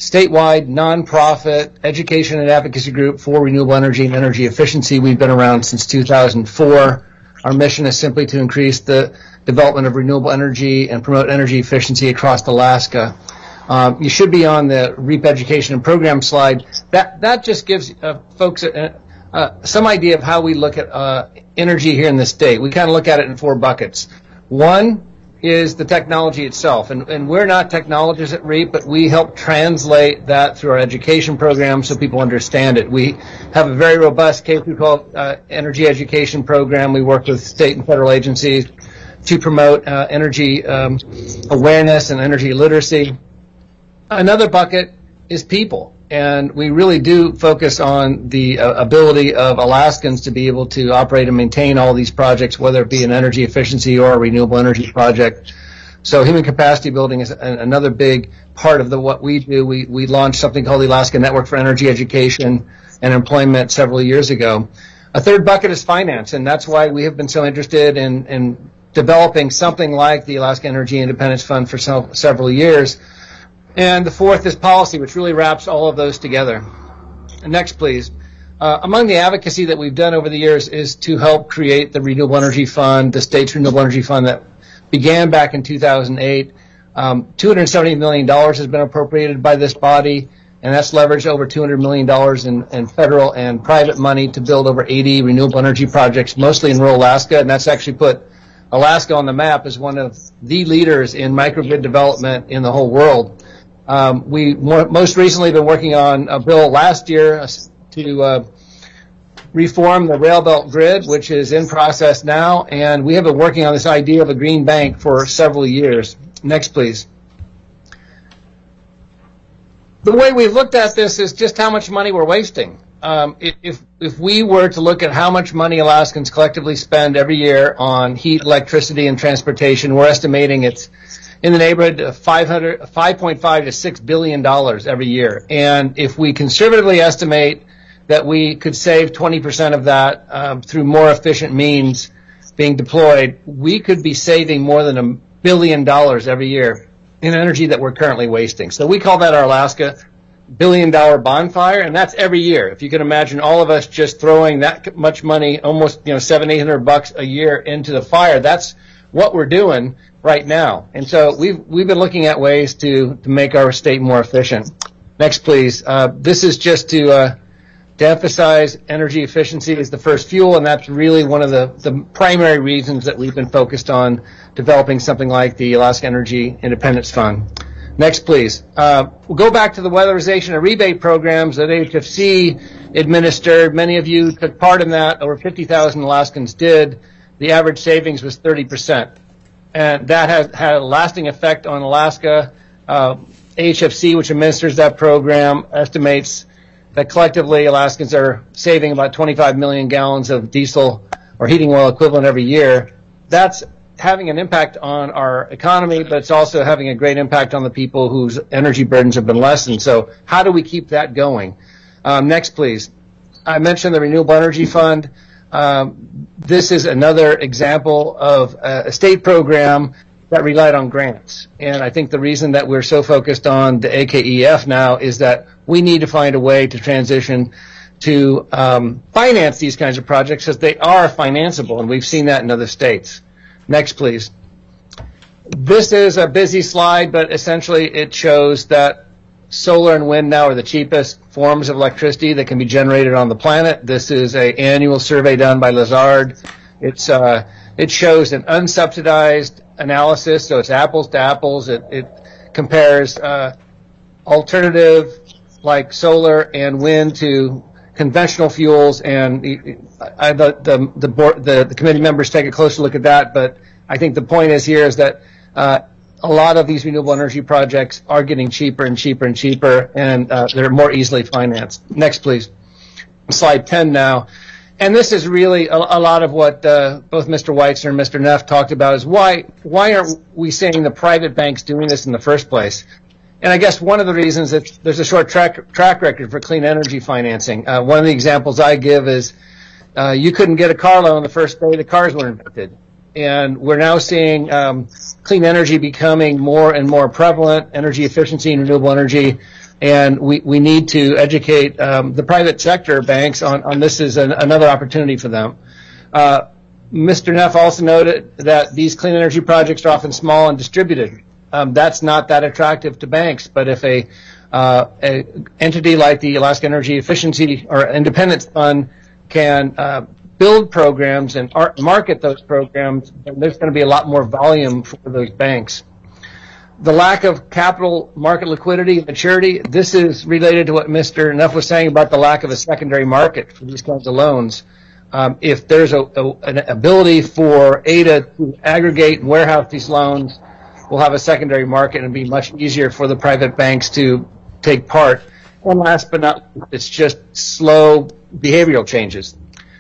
S7: statewide nonprofit education and advocacy group for renewable energy and energy efficiency. We've been around since two thousand four. Our mission is simply to increase the development of renewable energy and promote energy efficiency across Alaska. Um, you should be on the REAP education and program slide. That that just gives uh, folks a, uh, some idea of how we look at uh, energy here in the state. We kind of look at it in four buckets. One is the technology itself, and, and we're not technologists at REAP, but we help translate that through our education program so people understand it. We have a very robust K through twelve uh, energy education program. We work with state and federal agencies to promote uh, energy um, awareness and energy literacy. Another bucket is people, and we really do focus on the uh, ability of Alaskans to be able to operate and maintain all these projects, whether it be an energy efficiency or a renewable energy project. So human capacity building is a, another big part of the what we do. We, we launched something called the Alaska Network for Energy Education and Employment several years ago. A third bucket is finance, and that's why we have been so interested in, in developing something like the Alaska Energy Independence Fund for so, several years. And the fourth is policy, which really wraps all of those together. Next, please. Uh, among the advocacy that we've done over the years is to help create the Renewable Energy Fund, the state's Renewable Energy Fund that began back in two thousand eight. Um, two hundred seventy million dollars has been appropriated by this body, and that's leveraged over two hundred million dollars in, in federal and private money to build over eighty renewable energy projects, mostly in rural Alaska, and that's actually put Alaska on the map as one of the leaders in microgrid development in the whole world. Um, we more, most recently been working on a bill last year to uh, reform the rail belt grid, which is in process now, and we have been working on this idea of a green bank for several years. Next, please. The way we've looked at this is just how much money we're wasting. Um, if, if we were to look at how much money Alaskans collectively spend every year on heat, electricity, and transportation, we're estimating it's in the neighborhood of five point five to six billion dollars every year. And if we conservatively estimate that we could save twenty percent of that um, through more efficient means being deployed, we could be saving more than a billion dollars every year in energy that we're currently wasting. So we call that our Alaska billion dollar bonfire, and that's every year. If you can imagine all of us just throwing that much money, almost, you know, seven, eight hundred bucks a year into the fire, that's what we're doing right now. And so we've we've been looking at ways to to make our state more efficient. Next, please. Uh, this is just to uh, to emphasize energy efficiency is the first fuel, and that's really one of the the primary reasons that we've been focused on developing something like the Alaska Energy Independence Fund. Next, please. Uh, we'll go back to the weatherization and rebate programs that H F C administered. Many of you took part in that. Over fifty thousand Alaskans did. The average savings was thirty percent. And that has had a lasting effect on Alaska. Uh, H F C, which administers that program, estimates that collectively Alaskans are saving about twenty-five million gallons of diesel or heating oil equivalent every year. That's having an impact on our economy, but it's also having a great impact on the people whose energy burdens have been lessened. So how do we keep that going? Um, next, please. I mentioned the Renewable Energy Fund. Um, this is another example of a, a state program that relied on grants. And I think the reason that we're so focused on the A K E F now is that we need to find a way to transition to um, finance these kinds of projects because they are financeable, and we've seen that in other states. Next, please. This is a busy slide, but essentially it shows that solar and wind now are the cheapest forms of electricity that can be generated on the planet. This is an annual survey done by Lazard. It's uh, it shows an unsubsidized analysis, so it's apples to apples. It, it compares uh, alternative like solar and wind to conventional fuels, and I, the the the, board, the the committee members take a closer look at that. But I think the point is here is that uh, a lot of these renewable energy projects are getting cheaper and cheaper and cheaper, and uh, they're more easily financed. Next, please. Slide ten now. And this is really a, a lot of what uh, both Mister Weitzner and Mister Neff talked about is why why aren't we seeing the private banks doing this in the first place? And I guess one of the reasons is there's a short track track record for clean energy financing. Uh, one of the examples I give is uh, you couldn't get a car loan the first day the cars were invented. And we're now seeing um, clean energy becoming more and more prevalent, energy efficiency and renewable energy And we, we need to educate um, the private sector banks on, on this is an, another opportunity for them. Uh, Mister Neff also noted that these clean energy projects are often small and distributed. Um, that's not that attractive to banks, but if a, uh, a entity like the Alaska Energy Efficiency or Independence Fund can uh, build programs and ar- market those programs, then there's going to be a lot more volume for those banks. The lack of capital market liquidity and maturity, this is related to what Mister Neff was saying about the lack of a secondary market for these kinds of loans. Um, if there's a, a, an ability for A D A to aggregate and warehouse these loans, we'll have a secondary market and it'll be much easier for the private banks to take part. And last but not least, it's just slow behavioral changes.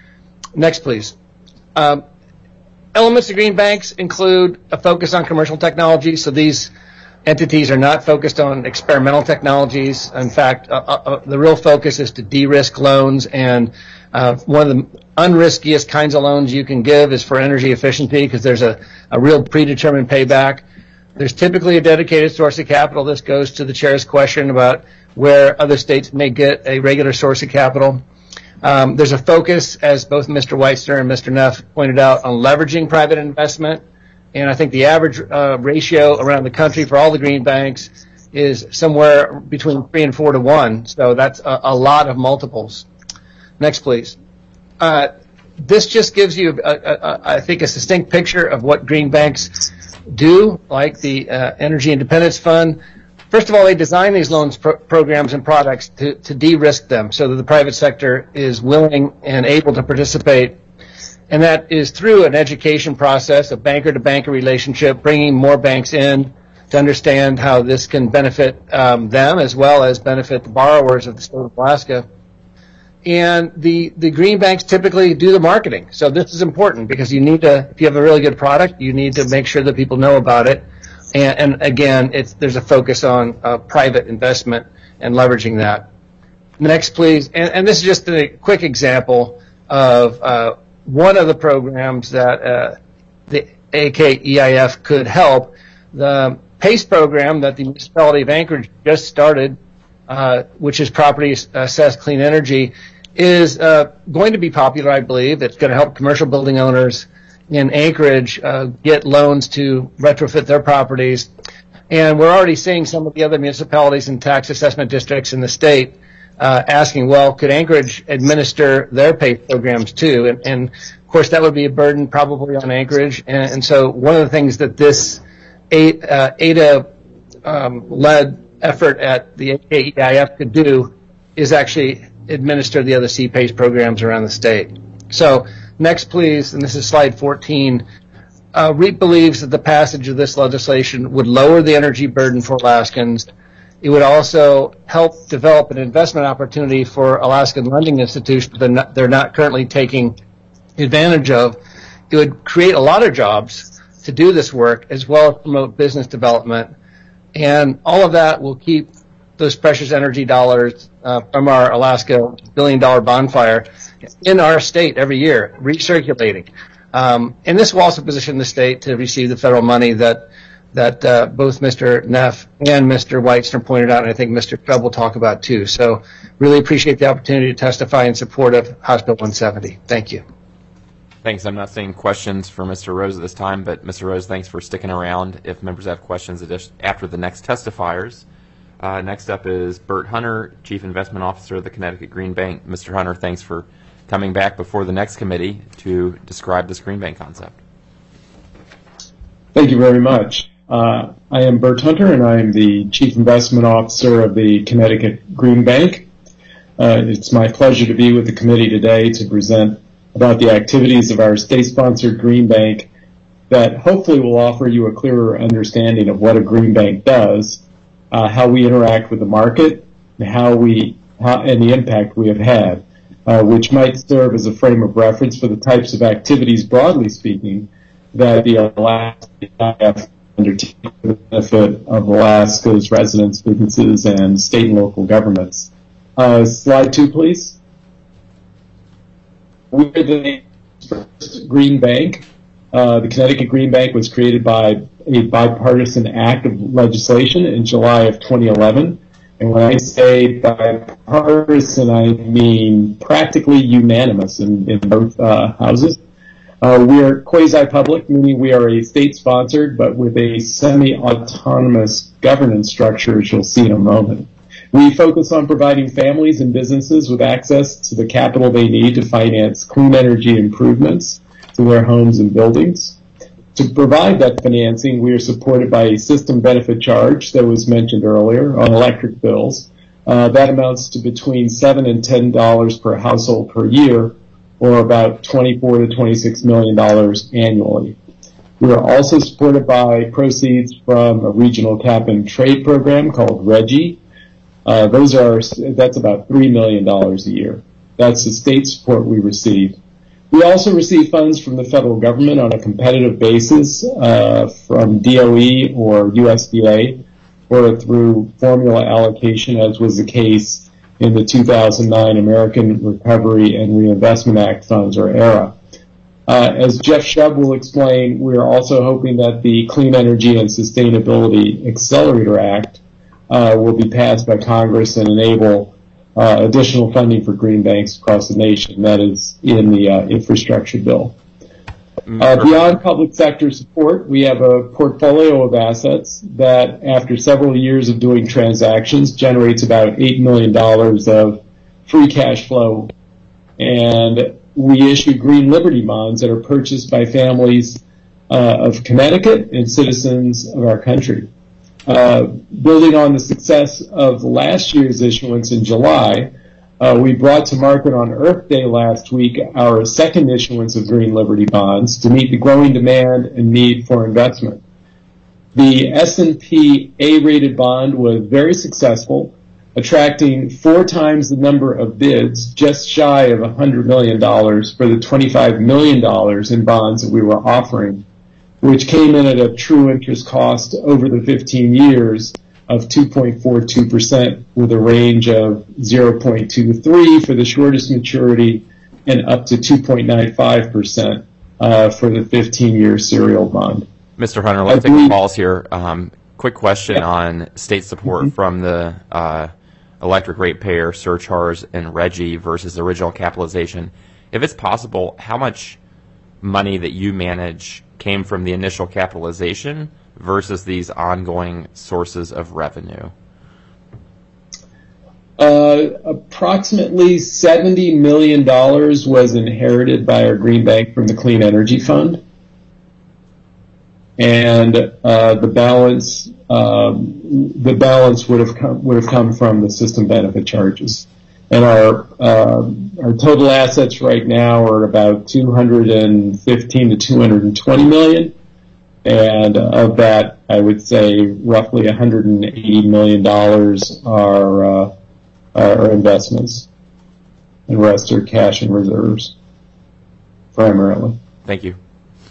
S7: Next, please. Um, elements of green banks include a focus on commercial technology, so these entities are not focused on experimental technologies. In fact, uh, uh, the real focus is to de-risk loans, and uh, one of the unriskiest kinds of loans you can give is for energy efficiency because there's a, a real predetermined payback. There's typically a dedicated source of capital. This goes to the chair's question about where other states may get a regular source of capital. Um, there's a focus, as both Mister Weitzner and Mister Neff pointed out, on leveraging private investment. And I think the average uh, ratio around the country for all the green banks is somewhere between three and four to one. So that's a, a lot of multiples. Next, please. Uh, this just gives you, a, a, a, I think, a distinct picture of what green banks do, like the uh, Energy Independence Fund. First of all, they design these loans pro- programs and products to, to de-risk them so that the private sector is willing and able to participate. And that is through an education process, a banker-to-banker relationship, bringing more banks in to understand how this can benefit um, them as well as benefit the borrowers of the state of Alaska. And the, the green banks typically do the marketing. So this is important because you need to, if you have a really good product, you need to make sure that people know about it. And, and again, it's, there's a focus on uh, private investment and leveraging that. Next, please. And, and this is just a quick example of uh, one of the programs that uh, the A K E I F could help. The PACE program that the municipality of Anchorage just started, uh, which is Property Assessed Clean Energy, is uh, going to be popular, I believe. It's going to help commercial building owners in Anchorage uh, get loans to retrofit their properties. And we're already seeing some of the other municipalities and tax assessment districts in the state uh, asking, well, could Anchorage administer their PACE programs too? And, and of course, that would be a burden probably on Anchorage. And, and so one of the things that this A, uh, A D A-led um, effort at the A K E I F could do is actually administer the other C PACE programs around the state. So next, please, and this is slide fourteen. Uh, REAP believes that the passage of this legislation would lower the energy burden for Alaskans. It would also help develop an investment opportunity for Alaskan lending institutions that they're not, they're not currently taking advantage of. It would create a lot of jobs to do this work, as well as promote business development. And all of that will keep those precious energy dollars uh, from our Alaska billion-dollar bonfire in our state every year, recirculating. Um, and this will also position the state to receive the federal money that that uh, both Mister Neff and Mister Weitzner pointed out, and I think Mister Chubb will talk about too. So really appreciate the opportunity to testify in support of House Bill one seventy. Thank you.
S1: Thanks. I'm not seeing questions for Mister Rose at this time, but Mister Rose, thanks for sticking around. If members have questions after the next testifiers. Uh, next up is Bert Hunter, Chief Investment Officer of the Connecticut Green Bank. Mister Hunter, thanks for coming back before the next committee to describe this Green Bank concept.
S8: Thank you very much. Uh, I am Bert Hunter, and I am the Chief Investment Officer of the Connecticut Green Bank. Uh, it's my pleasure to be with the committee today to present about the activities of our state-sponsored Green Bank that hopefully will offer you a clearer understanding of what a Green Bank does, uh, how we interact with the market, and how we how, and the impact we have had, uh, which might serve as a frame of reference for the types of activities, broadly speaking, that the Alaska I F undertakes for the benefit of Alaska's residents, businesses, and state and local governments. Uh, slide two, please. We're the first Green Bank. Uh, the Connecticut Green Bank was created by a bipartisan act of legislation in July of twenty eleven, And when I say bipartisan, I mean practically unanimous in, in both uh, houses. Uh, we are quasi-public, meaning we are a state-sponsored, but with a semi-autonomous governance structure, as you'll see in a moment. We focus on providing families and businesses with access to the capital they need to finance clean energy improvements to their homes and buildings. To provide that financing, we are supported by a system benefit charge that was mentioned earlier on electric bills. Uh, that amounts to between seven and ten dollars per household per year, or about twenty-four to twenty-six million dollars annually. We are also supported by proceeds from a regional cap and trade program called RGGI. Uh, those are that's about three million dollars a year. That's the state support we receive. We also receive funds from the federal government on a competitive basis uh, from D O E or U S D A or through formula allocation, as was the case in the two thousand nine American Recovery and Reinvestment Act funds, or ARRA. Uh, as Jeff Shub will explain, we are also hoping that the Clean Energy and Sustainability Accelerator Act uh, will be passed by Congress and enable Uh, additional funding for green banks across the nation. That is in the uh, infrastructure bill. Uh, beyond public sector support, we have a portfolio of assets that, after several years of doing transactions, generates about eight million dollars of free cash flow. And we issue green liberty bonds that are purchased by families uh, of Connecticut and citizens of our country. Uh, building on the success of last year's issuance in July, uh, we brought to market on Earth Day last week our second issuance of Green Liberty bonds to meet the growing demand and need for investment. The S and P A-rated bond was very successful, attracting four times the number of bids, just shy of one hundred million dollars for the twenty-five million dollars in bonds that we were offering, which came in at a true interest cost over the fifteen years of two point four two percent, with a range of zero point two three for the shortest maturity and up to two point nine five percent uh, for the fifteen-year serial bond.
S1: Mister Hunter, let's take the calls here. Um, quick question yeah. on state support mm-hmm. from the uh, electric ratepayer surcharge and RGGI versus original capitalization. If it's possible, how much money that you manage came from the initial capitalization versus these ongoing sources of revenue?
S8: Uh, approximately seventy million dollars was inherited by our Green Bank from the Clean Energy Fund. And uh, the balance um, the balance would have come would have come from the system benefit charges. And our uh, our total assets right now are about two hundred fifteen to two hundred twenty million, and of that, I would say roughly one hundred eighty million dollars are uh, are investments, and the rest are cash and reserves, primarily.
S1: Thank you.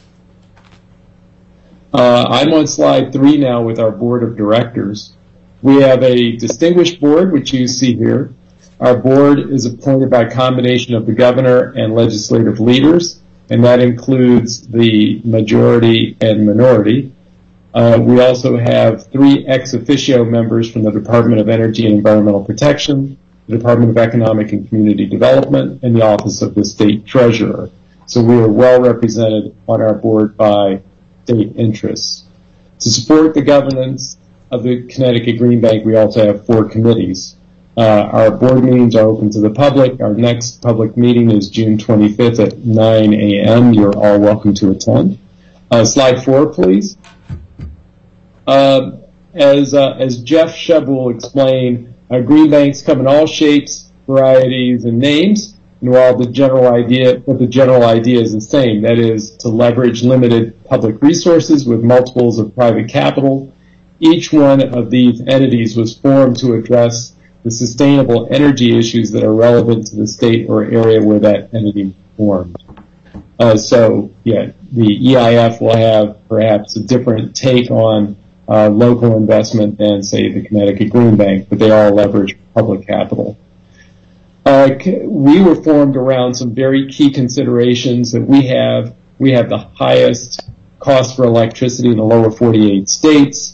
S8: Uh, I'm on slide three now with our board of directors. We have a distinguished board, which you see here. Our board is appointed by a combination of the governor and legislative leaders, and that includes the majority and minority. Uh, we also have three ex officio members from the Department of Energy and Environmental Protection, the Department of Economic and Community Development, and the Office of the State Treasurer. So we are well represented on our board by state interests. To support the governance of the Connecticut Green Bank, we also have four committees. Uh, our board meetings are open to the public. Our next public meeting is June twenty-fifth at nine a.m. You're all welcome to attend. Uh, slide four, please. Uh, as uh, as Jeff Shub will explain, uh, green banks come in all shapes, varieties, and names. And while the general idea, but the general idea is the same, that is to leverage limited public resources with multiples of private capital. Each one of these entities was formed to address the sustainable energy issues that are relevant to the state or area where that entity was formed. Uh, so, yeah, the E I F will have perhaps a different take on uh, local investment than, say, the Connecticut Green Bank, but they all leverage public capital. Uh, we were formed around some very key considerations that we have. We have the highest cost for electricity in the lower forty-eight states.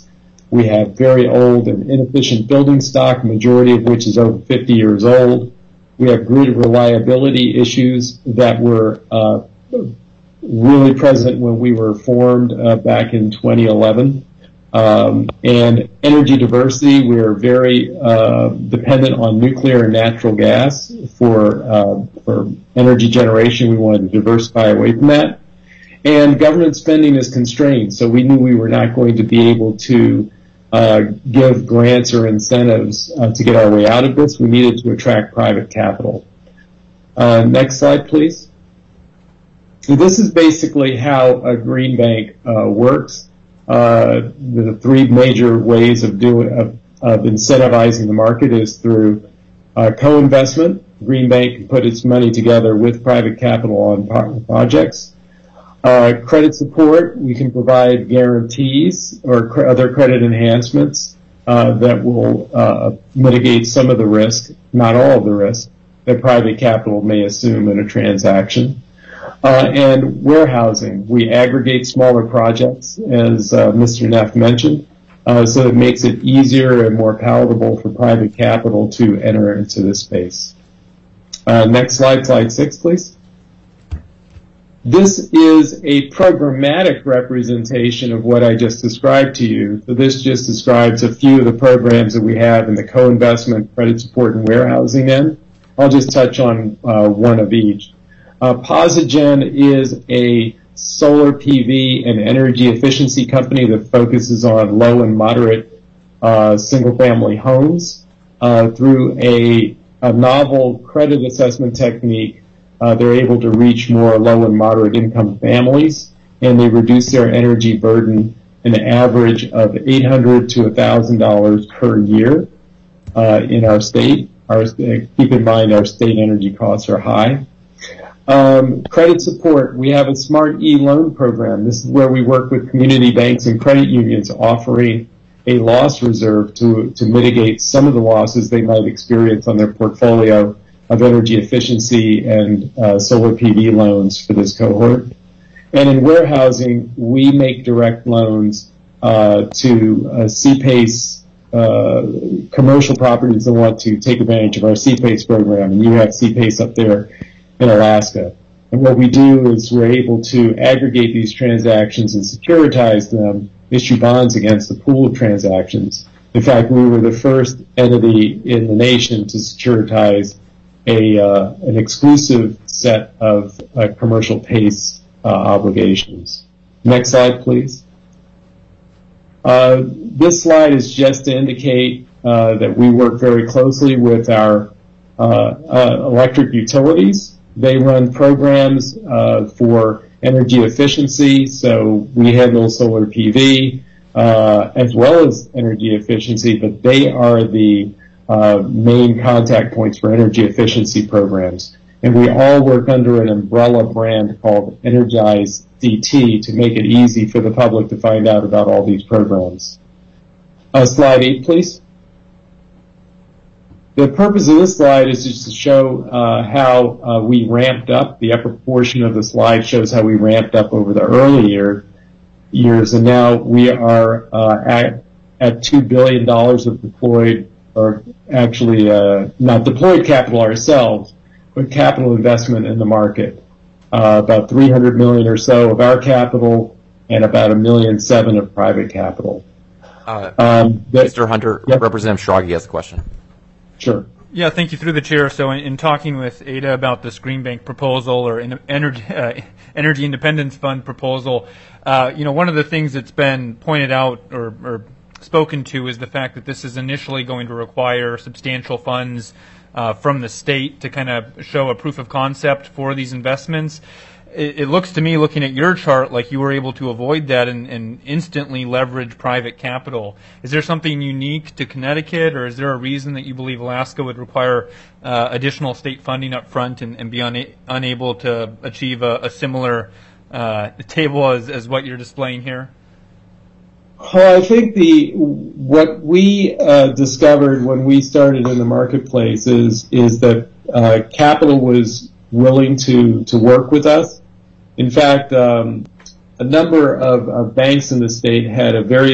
S8: We have very old and inefficient building stock, majority of which is over fifty years old. We have grid reliability issues that were uh, really present when we were formed uh, back in twenty eleven. Um, and energy diversity, we're very uh, dependent on nuclear and natural gas for, uh, for energy generation. We wanted to diversify away from that. And government spending is constrained, so we knew we were not going to be able to uh, give grants or incentives uh, to get our way out of this. We needed to attract private capital. Uh, next slide, please. So this is basically how a green bank uh, works. Uh, the three major ways of doing of, of incentivizing the market is through uh, co-investment. Green Bank can put its money together with private capital on pro- projects. Uh, credit support, we can provide guarantees or cr- other credit enhancements uh, that will uh, mitigate some of the risk, not all of the risk, that private capital may assume in a transaction. Uh, and warehousing, we aggregate smaller projects, as uh, Mister Neff mentioned, uh, so it makes it easier and more palatable for private capital to enter into this space. Uh, next slide, slide six, please. This is a programmatic representation of what I just described to you. So this just describes a few of the programs that we have in the co-investment, credit support, and warehousing end. I'll just touch on uh, one of each. Uh, Posigen is a solar P V and energy efficiency company that focuses on low and moderate uh, single-family homes. Uh, through a, a novel credit assessment technique, uh, they're able to reach more low and moderate income families, and they reduce their energy burden an average of eight hundred to one thousand dollars per year uh, in our state. Our, keep in mind our state energy costs are high. Um, credit support, we have a smart e-loan program. This is where we work with community banks and credit unions offering a loss reserve to, to mitigate some of the losses they might experience on their portfolio of energy efficiency and uh, solar P V loans for this cohort. And in warehousing, we make direct loans uh, to uh, C PACE uh, commercial properties that want to take advantage of our C PACE program. And you have C PACE up there in Alaska. And what we do is we're able to aggregate these transactions and securitize them, issue bonds against the pool of transactions. In fact, we were the first entity in the nation to securitize a uh, an exclusive set of uh, commercial PACE uh, obligations. Next slide, please. Uh, this slide is just to indicate uh, that we work very closely with our uh, uh, electric utilities. They run programs uh, for energy efficiency, so we handle solar P V uh, as well as energy efficiency, but they are the uh, main contact points for energy efficiency programs. And we all work under an umbrella brand called Energize D T to make it easy for the public to find out about all these programs. Uh, slide eight, please. The purpose of this slide is just to show uh, how uh, we ramped up. The upper portion of the slide shows how we ramped up over the early year, years, and now we are uh, at, at two billion dollars of deployed, or actually uh, not deployed capital ourselves, but capital investment in the market. Uh, about three hundred million dollars or so of our capital and about a million seven of private capital.
S1: Uh,
S8: um, that,
S1: Mister Hunter,
S8: yep.
S1: Representative Schrage has a question.
S8: Sure.
S9: Yeah, thank you through the chair. So in, in talking with Ada about this Green Bank proposal or in, energy, uh, Energy Independence Fund proposal, uh, you know, one of the things that's been pointed out or, or spoken to is the fact that this is initially going to require substantial funds uh, from the state to kind of show a proof of concept for these investments. It, it looks to me, looking at your chart, like you were able to avoid that and, and instantly leverage private capital. Is there something unique to Connecticut, or is there a reason that you believe Alaska would require uh, additional state funding up front and, and be una- unable to achieve a, a similar uh, table as, as what you're displaying here?
S8: Well, I think the what we uh, discovered when we started in the marketplace is is that uh, capital was willing to to work with us. In fact, um, a number of, of banks in the state had a very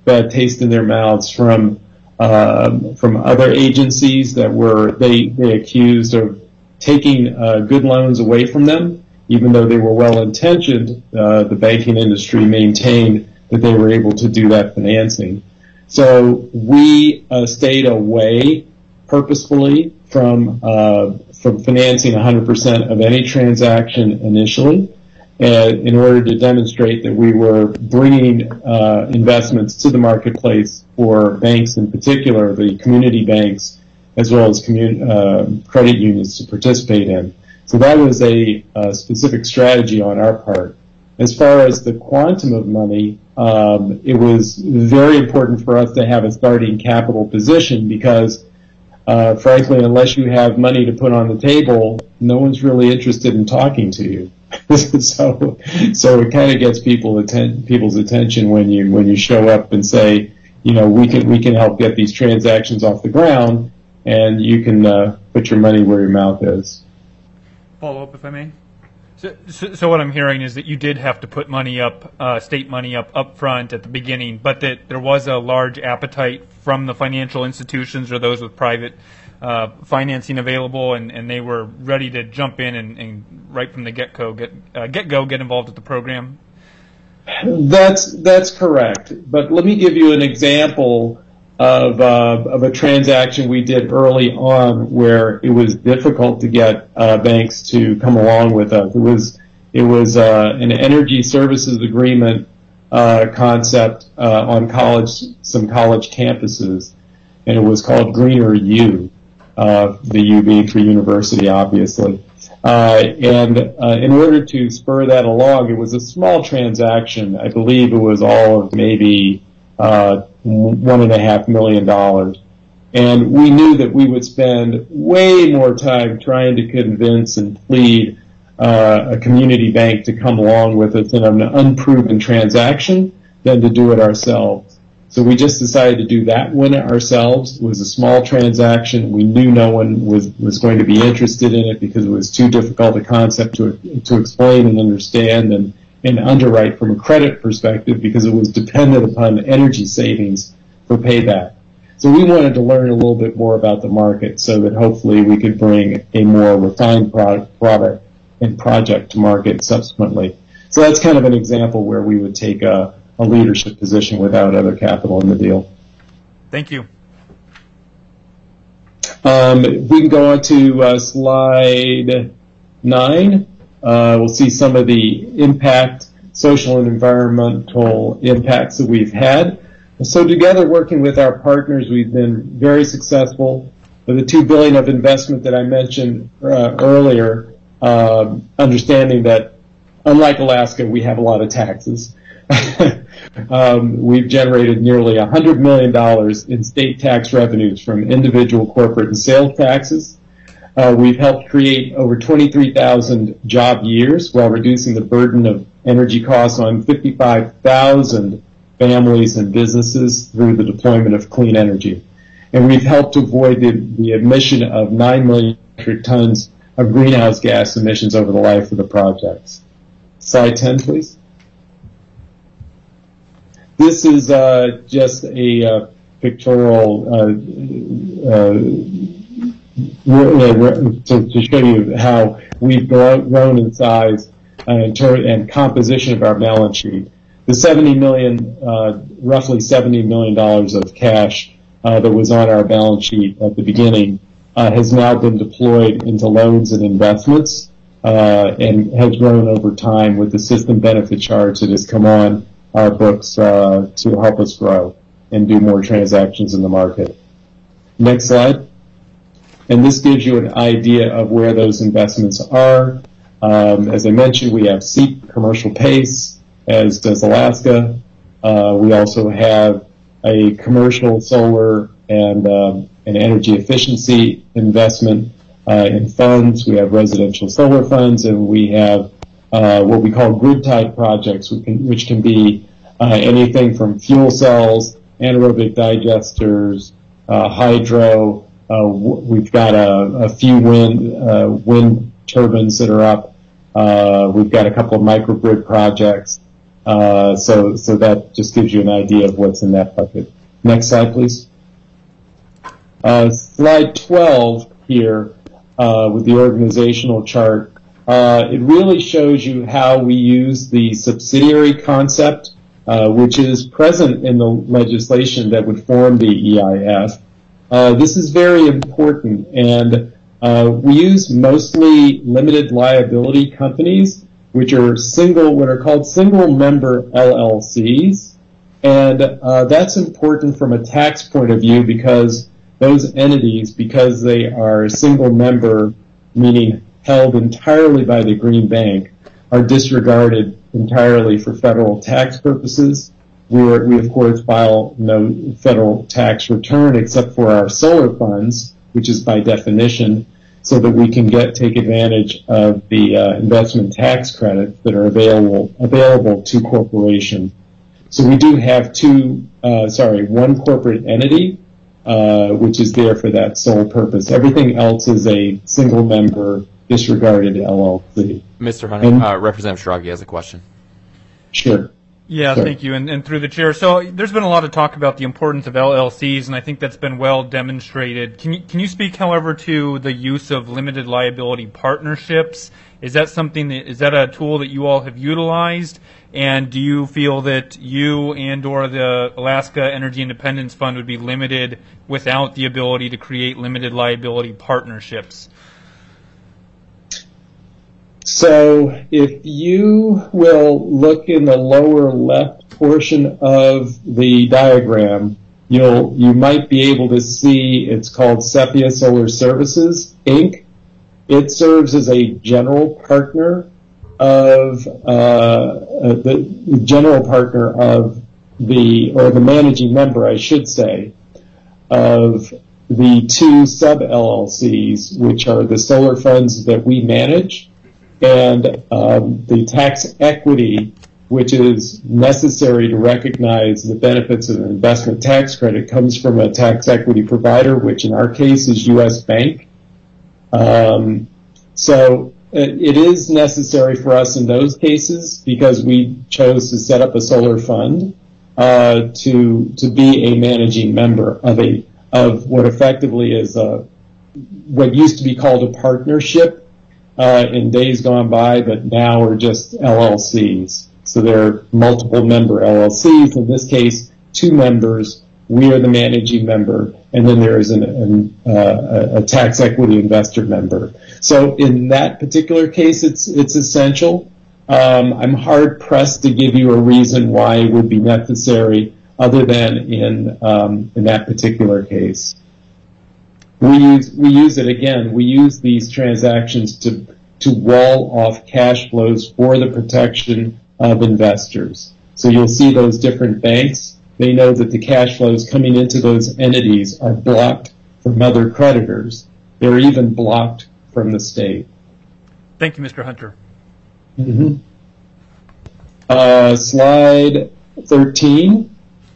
S8: bad taste in their mouths from uh, from other agencies that were they they accused of taking uh, good loans away from them, even though they were well intentioned. Uh, the banking industry maintained that they were able to do that financing. So we uh, stayed away purposefully from uh, from financing one hundred percent of any transaction initially, and in order to demonstrate that we were bringing uh, investments to the marketplace for banks in particular, the community banks, as well as commun- uh, credit unions to participate in. So that was a, a specific strategy on our part. As far as the quantum of money, um, it was very important for us to have a starting capital position because, uh, frankly, unless you have money to put on the table, no one's really interested in talking to you. so, so it kind of gets people atten- people's attention when you when you show up and say, you know, we can we can help get these transactions off the ground, and you can uh, put your money where your mouth is.
S9: Follow up, if I may. So, so, so what I'm hearing is that you did have to put money up, uh, state money up up front at the beginning, but that there was a large appetite from the financial institutions or those with private uh, financing available, and, and they were ready to jump in and, and right from the get-go get uh, get-go get involved with the program.
S8: That's that's correct. But let me give you an example of uh, of a transaction we did early on where it was difficult to get uh, banks to come along with us. It was it was uh, an energy services agreement uh, concept uh, on college some college campuses, and it was called Greener U, uh, the U being for university, obviously. Uh, and uh, in order to spur that along, it was a small transaction. I believe it was all of maybe uh, one and a half million dollars. And we knew that we would spend way more time trying to convince and plead uh, a community bank to come along with us in an unproven transaction than to do it ourselves. So we just decided to do that one ourselves. It was a small transaction. We knew no one was, was going to be interested in it because it was too difficult a concept to to explain and understand and, and underwrite from a credit perspective because it was dependent upon energy savings for payback. So we wanted to learn a little bit more about the market so that hopefully we could bring a more refined product, product and project to market subsequently. So that's kind of an example where we would take a a leadership position without other capital in the deal.
S9: Thank you.
S8: Um, we can go on to uh, slide nine. Uh, we'll see some of the impact, social and environmental impacts that we've had. So together, working with our partners, we've been very successful. With the two billion dollars of investment that I mentioned uh, earlier, uh, understanding that unlike Alaska, we have a lot of taxes. um, we've generated nearly one hundred million dollars in state tax revenues from individual, corporate, and sales taxes. Uh, we've helped create over twenty-three thousand job years while reducing the burden of energy costs on fifty-five thousand families and businesses through the deployment of clean energy. And we've helped avoid the, the emission of nine million metric tons of greenhouse gas emissions over the life of the projects. Slide ten, please. This is uh, just a uh, pictorial uh, uh, to, to show you how we've grown in size uh, in ter- and composition of our balance sheet. The seventy million, uh, roughly seventy million dollars of cash uh, that was on our balance sheet at the beginning uh, has now been deployed into loans and investments uh, and has grown over time with the system benefit charge that has come on our books uh, to help us grow and do more transactions in the market. Next slide. And this gives you an idea of where those investments are. Um, as I mentioned, we have SEEP, Commercial PACE, as does Alaska. Uh, we also have a commercial solar and um, an energy efficiency investment uh, in funds. We have residential solar funds, and we have Uh, what we call grid-tied projects, which can, which can be uh, anything from fuel cells, anaerobic digesters, uh, hydro. Uh, w- we've got a, a few wind uh, wind turbines that are up. Uh, we've got a couple of microgrid projects. Uh, so, so that just gives you an idea of what's in that bucket. Next slide, please. Uh, slide twelve here uh, with the organizational chart. Uh, it really shows you how we use the subsidiary concept, uh, which is present in the legislation that would form the E I F. Uh, this is very important, and uh, we use mostly limited liability companies, which are single, what are called single member L L Cs. And uh, that's important from a tax point of view because those entities, because they are single member, meaning held entirely by the Green Bank, are disregarded entirely for federal tax purposes. We're, we, of course, file no federal tax return except for our solar funds, which is by definition, so that we can get take advantage of the uh, investment tax credits that are available available to corporations. So we do have two, uh, sorry, one corporate entity, uh, which is there for that sole purpose. Everything else is a single member, disregarded L L C.
S1: Mister Hunter, uh, Representative Schrage has a question.
S8: Sure.
S9: Yeah,
S8: Sorry.
S9: thank you, and, and through the chair. So there's been a lot of talk about the importance of L L Cs, and I think that's been well demonstrated. Can you can you speak, however, to the use of limited liability partnerships? Is that something that is that a tool that you all have utilized? And do you feel that you and or the Alaska Energy Independence Fund would be limited without the ability to create limited liability partnerships?
S8: So if you will look in the lower left portion of the diagram, you'll you might be able to see it's called Sepia Solar Services, Incorporated. It serves as a general partner of uh, the general partner of the or the managing member, I should say, of the two sub L L Cs, which are the solar funds that we manage, and um, the tax equity, which is necessary to recognize the benefits of an investment tax credit, comes from a tax equity provider, which in our case is U S Bank. Um, so it, it is necessary for us in those cases because we chose to set up a solar fund uh, to to be a managing member of a of what effectively is a what used to be called a partnership uh, in days gone by, but now are just L L Cs. So there are multiple member L L Cs. In this case, two members. We are the managing member, and then there is an, an, uh, a tax equity investor member. So in that particular case, it's it's essential. Um, I'm hard pressed to give you a reason why it would be necessary, other than in um, in that particular case. We use we use it again. We use these transactions to to wall off cash flows for the protection of investors. So you'll see those different banks. They know that the cash flows coming into those entities are blocked from other creditors. They're even blocked from the state.
S9: Thank you, Mister Hunter.
S8: Mm-hmm. Uh, slide thirteen.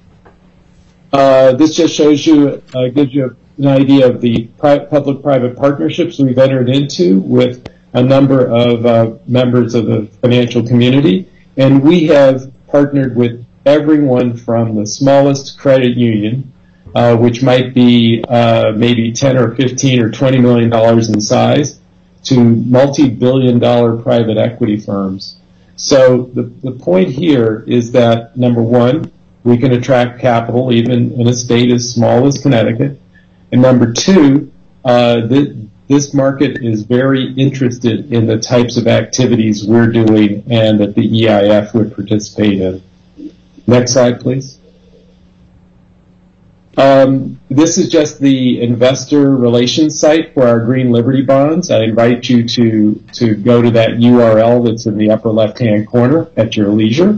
S8: Uh, this just shows you, uh, gives you an idea of the pri- public-private partnerships we've entered into with a number of uh, members of the financial community. And we have partnered with everyone from the smallest credit union, uh, which might be uh, maybe ten or fifteen or twenty million dollars in size, to multi-billion dollar private equity firms. So the, the point here is that, number one, we can attract capital even in a state as small as Connecticut. And number two, uh, th- this market is very interested in the types of activities we're doing and that the E I F would participate in. Next slide, please. Um, this is just the investor relations site for our Green Liberty bonds. I invite you to, to go to that U R L that's in the upper left-hand corner at your leisure.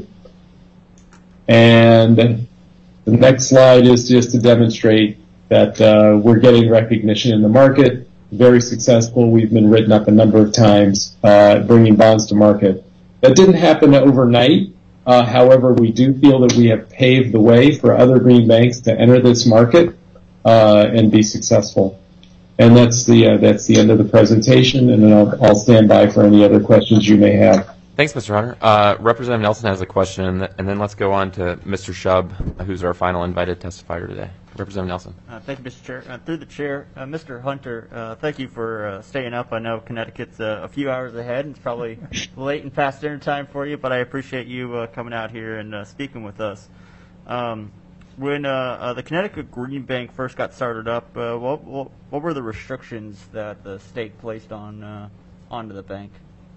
S8: And the next slide is just to demonstrate that uh, we're getting recognition in the market. Very successful. We've been written up a number of times uh, bringing bonds to market. That didn't happen overnight. Uh, however, we do feel that we have paved the way for other green banks to enter this market uh, and be successful. And that's the uh, that's the end of the presentation. And then I'll, I'll stand by for any other questions you may have.
S1: Thanks, Mister Hunter. Uh, Representative Nelson has a question, and then let's go on to Mister Shub, who's our final invited testifier today. Representative Nelson.
S10: Uh, thank you, Mister Chair. Uh, through the chair, uh, Mister Hunter, uh, thank you for uh, staying up. I know Connecticut's uh, a few hours ahead, and it's probably late and past dinner time for you, but I appreciate you uh, coming out here and uh, speaking with us. Um, when uh, uh, the Connecticut Green Bank first got started up, uh, what, what, what were the restrictions that the state placed on uh, onto the bank?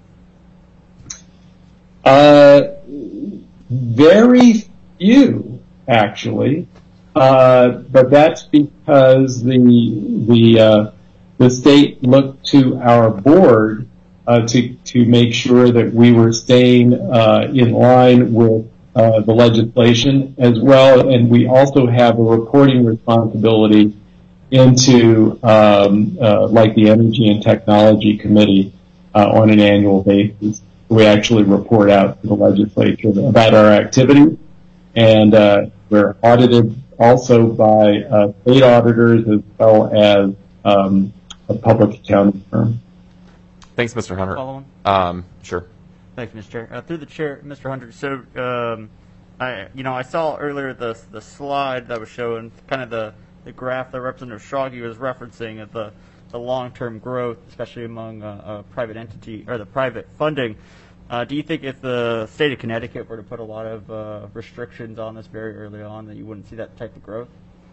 S8: Uh, very few, actually, uh, but that's because the the uh, the state looked to our board uh, to to make sure that we were staying uh, in line with uh, the legislation as well, and we also have a reporting responsibility into um, uh, like the Energy and Technology Committee uh, on an annual basis. We actually report out to the legislature about our activity, and uh, we're audited also by uh, state auditors as well as um, a public accounting firm.
S1: Thanks, Mister Hunter.
S10: Following?
S1: Um, sure.
S10: Thank you, Mister Chair. Uh, through the chair, Mister Hunter. So, um, I, you know, I saw earlier the the slide that was showing kind of the, the graph that Representative Shoggy was referencing of the the long-term growth, especially among uh, uh, private entity or the private funding. Uh, do you think if the state of Connecticut were to put a lot of uh, restrictions on this very early on, that you wouldn't see that type of growth?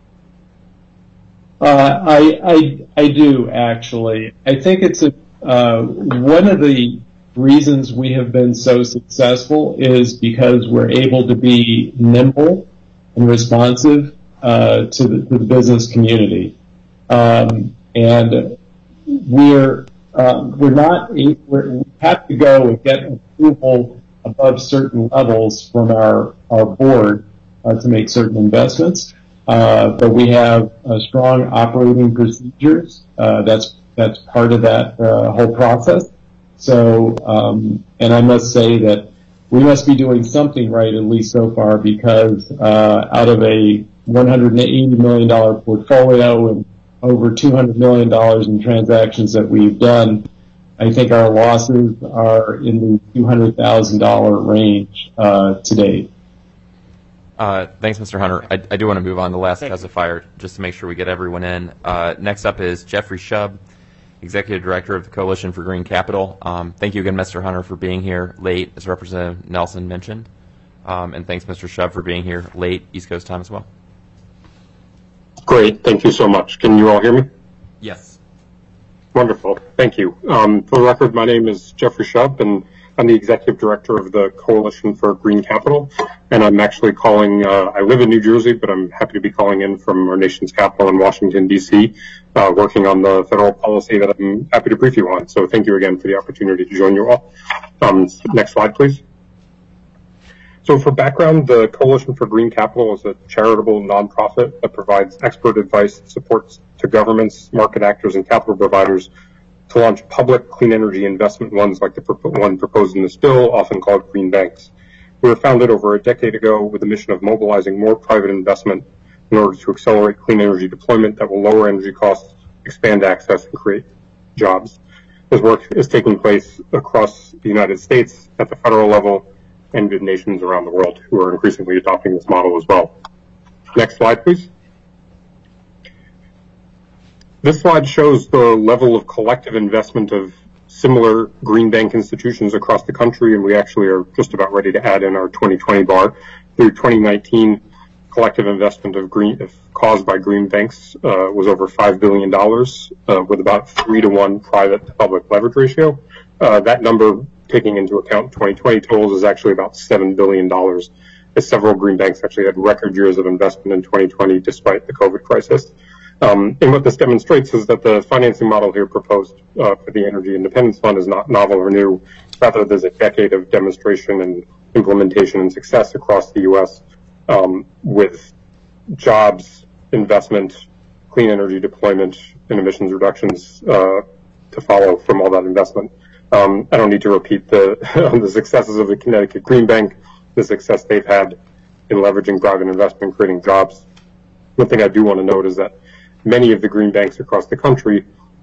S8: Uh, I, I I do actually. I think it's a uh, one of the reasons we have been so successful is because we're able to be nimble and responsive uh, to the to the business community. Um, And we're uh, we're not we're, we have to go and get approval above certain levels from our our board uh, to make certain investments. Uh, but we have uh, strong operating procedures. Uh, that's that's part of that uh, whole process. So, um, and I must say that we must be doing something right, at least so far, because uh, out of a one hundred eighty million dollars portfolio and over two hundred million dollars in transactions that we've done, I think our losses are in the two hundred thousand dollars range uh, to date.
S1: Uh, thanks, Mister Hunter. I, I do want to move on to the last testifier just to make sure we get everyone in. Uh, next up is Jeffrey Shub, Executive Director of the Coalition for Green Capital. Um, thank you again, Mister Hunter, for being here late, as Representative Nelson mentioned. Um, and thanks, Mister Shub, for being here late East Coast time as well.
S11: Great. Thank you so much. Can you all hear me?
S1: Yes.
S11: Wonderful. Thank you. Um, for the record, my name is Jeffrey Shub, and I'm the Executive Director of the Coalition for Green Capital. And I'm actually calling, uh, I live in New Jersey, but I'm happy to be calling in from our nation's capital in Washington, D C, uh, working on the federal policy that I'm happy to brief you on. So thank you again for the opportunity to join you all. Um, next slide, please. So for background, the Coalition for Green Capital is a charitable nonprofit that provides expert advice and supports to governments, market actors, and capital providers to launch public clean energy investment funds like the one proposed in this bill, often called green banks. We were founded over a decade ago with the mission of mobilizing more private investment in order to accelerate clean energy deployment that will lower energy costs, expand access, and create jobs. This work is taking place across the United States at the federal level and in nations around the world who are increasingly adopting this model as well. Next slide, please. This slide shows the level of collective investment of similar green bank institutions across the country, and we actually are just about ready to add in our twenty twenty bar. Through twenty nineteen, collective investment of green of caused by green banks uh, was over five billion dollars, uh, with about three to one private to public leverage ratio. Uh, that number, taking into account twenty twenty totals, is actually about seven billion dollars, as several green banks actually had record years of investment in twenty twenty despite the COVID crisis. Um, and what this demonstrates is that the financing model here proposed uh, for the Energy Independence Fund is not novel or new. Rather, there's a decade of demonstration and implementation and success across the U S um, with jobs, investment, clean energy deployment, and emissions reductions uh, to follow from all that investment. Um, I don't need to repeat the, the successes of the Connecticut Green Bank, the success they've had in leveraging private investment, creating jobs. One thing I do want to note is that many of the green banks across the country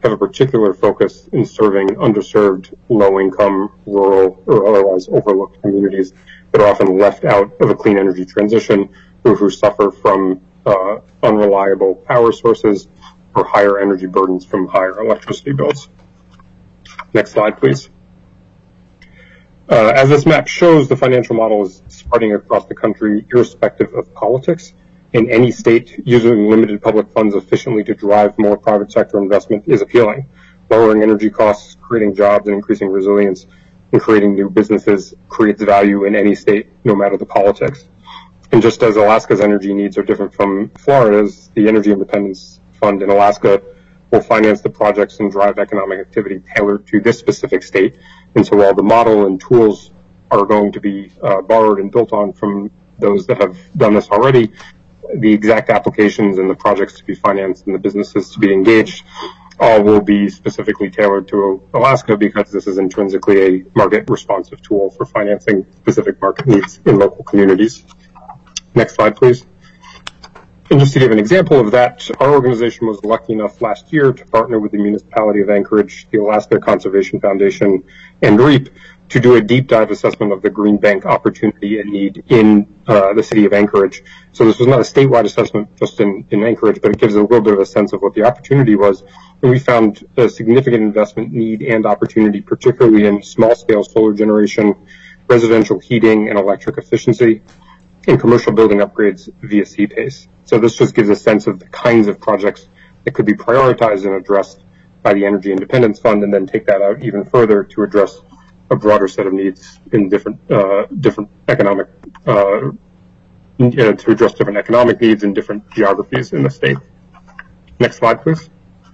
S11: have a particular focus in serving underserved, low-income, rural, or otherwise overlooked communities that are often left out of a clean energy transition or who suffer from uh, unreliable power sources or higher energy burdens from higher electricity bills. Next slide, please. Uh, as this map shows, the financial model is spreading across the country irrespective of politics. In any state, using limited public funds efficiently to drive more private sector investment is appealing. Lowering energy costs, creating jobs, and increasing resilience, and creating new businesses creates value in any state, no matter the politics. And just as Alaska's energy needs are different from Florida's, the Energy Independence Fund in Alaska will finance the projects and drive economic activity tailored to this specific state. And so while the model and tools are going to be uh, borrowed and built on from those that have done this already, the exact applications and the projects to be financed and the businesses to be engaged all will be specifically tailored to Alaska because this is intrinsically a market responsive tool for financing specific market needs in local communities. Next slide, please. And just to give an example of that, our organization was lucky enough last year to partner with the municipality of Anchorage, the Alaska Conservation Foundation, and REAP to do a deep dive assessment of the green bank opportunity and need in uh, the city of Anchorage. So this was not a statewide assessment just in, in Anchorage, but it gives a little bit of a sense of what the opportunity was. And we found a significant investment need and opportunity, particularly in small-scale solar generation, residential heating and electric efficiency, and commercial building upgrades via C PACE. So this just gives a sense of the kinds of projects that could be prioritized and addressed by the Energy Independence Fund, and then take that out even further to address a broader set of needs in different uh, different economic uh, to address different economic needs in different geographies in the state. Next slide, please.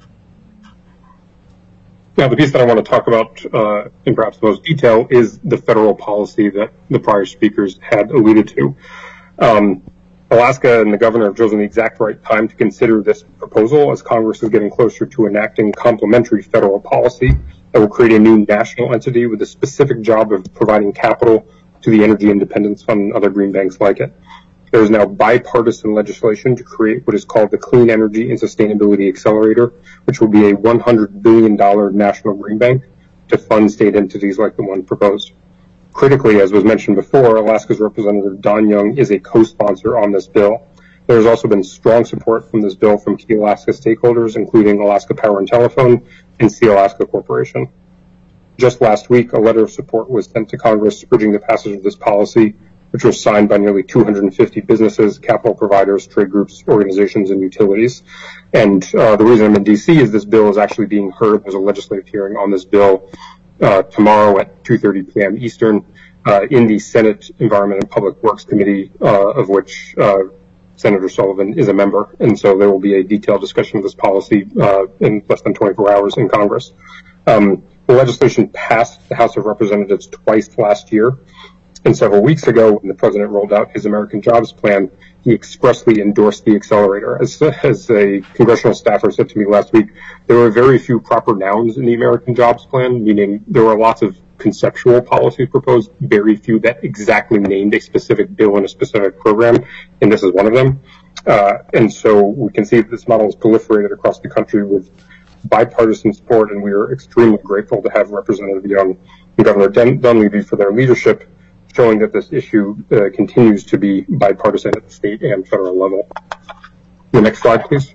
S11: Now, the piece that I want to talk about uh, in perhaps most detail is the federal policy that the prior speakers had alluded to. Um, Alaska and the governor have chosen the exact right time to consider this proposal as Congress is getting closer to enacting complementary federal policy that will create a new national entity with the specific job of providing capital to the Energy Independence Fund and other green banks like it. There is now bipartisan legislation to create what is called the Clean Energy and Sustainability Accelerator, which will be a one hundred billion dollars national green bank to fund state entities like the one proposed. Critically, as was mentioned before, Alaska's Representative Don Young is a co-sponsor on this bill. There has also been strong support from this bill from key Alaska stakeholders, including Alaska Power and Telephone and Sea Alaska Corporation. Just last week, a letter of support was sent to Congress urging the passage of this policy, which was signed by nearly two hundred fifty businesses, capital providers, trade groups, organizations, and utilities. And uh, the reason I'm in D C is this bill is actually being heard. There's a legislative hearing on this bill uh, tomorrow at two thirty p.m. Eastern uh, in the Senate Environment and Public Works Committee, uh, of which uh, Senator Sullivan is a member. And so there will be a detailed discussion of this policy uh, in less than twenty-four hours in Congress. Um, the legislation passed the House of Representatives twice last year. And several weeks ago, when the president rolled out his American Jobs Plan, he expressly endorsed the accelerator. As, as a congressional staffer said to me last week, there were very few proper nouns in the American Jobs Plan, meaning there were lots of conceptual policies proposed, very few that exactly named a specific bill and a specific program, and this is one of them. Uh, and so we can see that this model is proliferated across the country with bipartisan support, and we are extremely grateful to have Representative Young and Governor Dun- Dunleavy for their leadership, showing that this issue uh, continues to be bipartisan at the state and federal level. The next slide, please.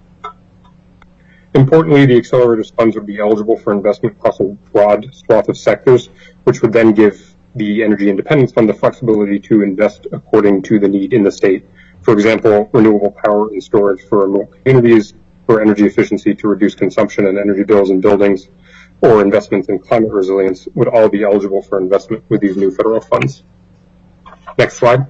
S11: Importantly, the accelerator's funds would be eligible for investment across a broad swath of sectors, which would then give the Energy Independence Fund the flexibility to invest according to the need in the state. For example, renewable power and storage for remote communities, for energy efficiency to reduce consumption and energy bills in buildings, or investments in climate resilience would all be eligible for investment with these new federal funds. Next slide.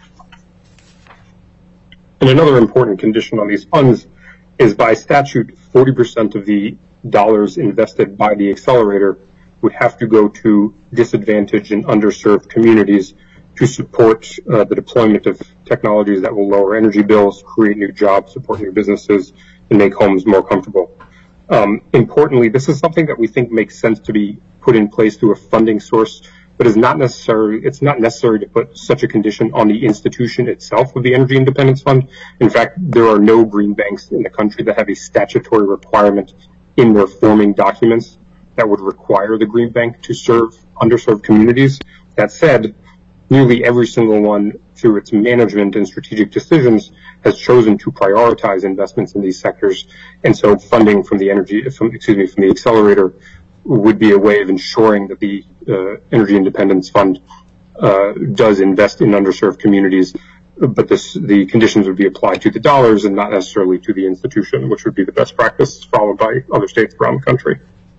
S11: And another important condition on these funds is by statute, forty percent of the dollars invested by the accelerator would have to go to disadvantaged and underserved communities to support uh, the deployment of technologies that will lower energy bills, create new jobs, support new businesses, and make homes more comfortable. Um, importantly, this is something that we think makes sense to be put in place through a funding source, but is not necessary. It's not necessary to put such a condition on the institution itself of the Energy Independence Fund. In fact, there are no green banks in the country that have a statutory requirement in their forming documents that would require the Green Bank to serve underserved communities. That said, nearly every single one, through its management and strategic decisions, has chosen to prioritize investments in these sectors. And so funding from the energy, from, excuse me, from the accelerator would be a way of ensuring that the uh, Energy Independence Fund uh, does invest in underserved communities, but this, the conditions would be applied to the dollars and not necessarily to the institution, which would be the best practice followed by other states around the country.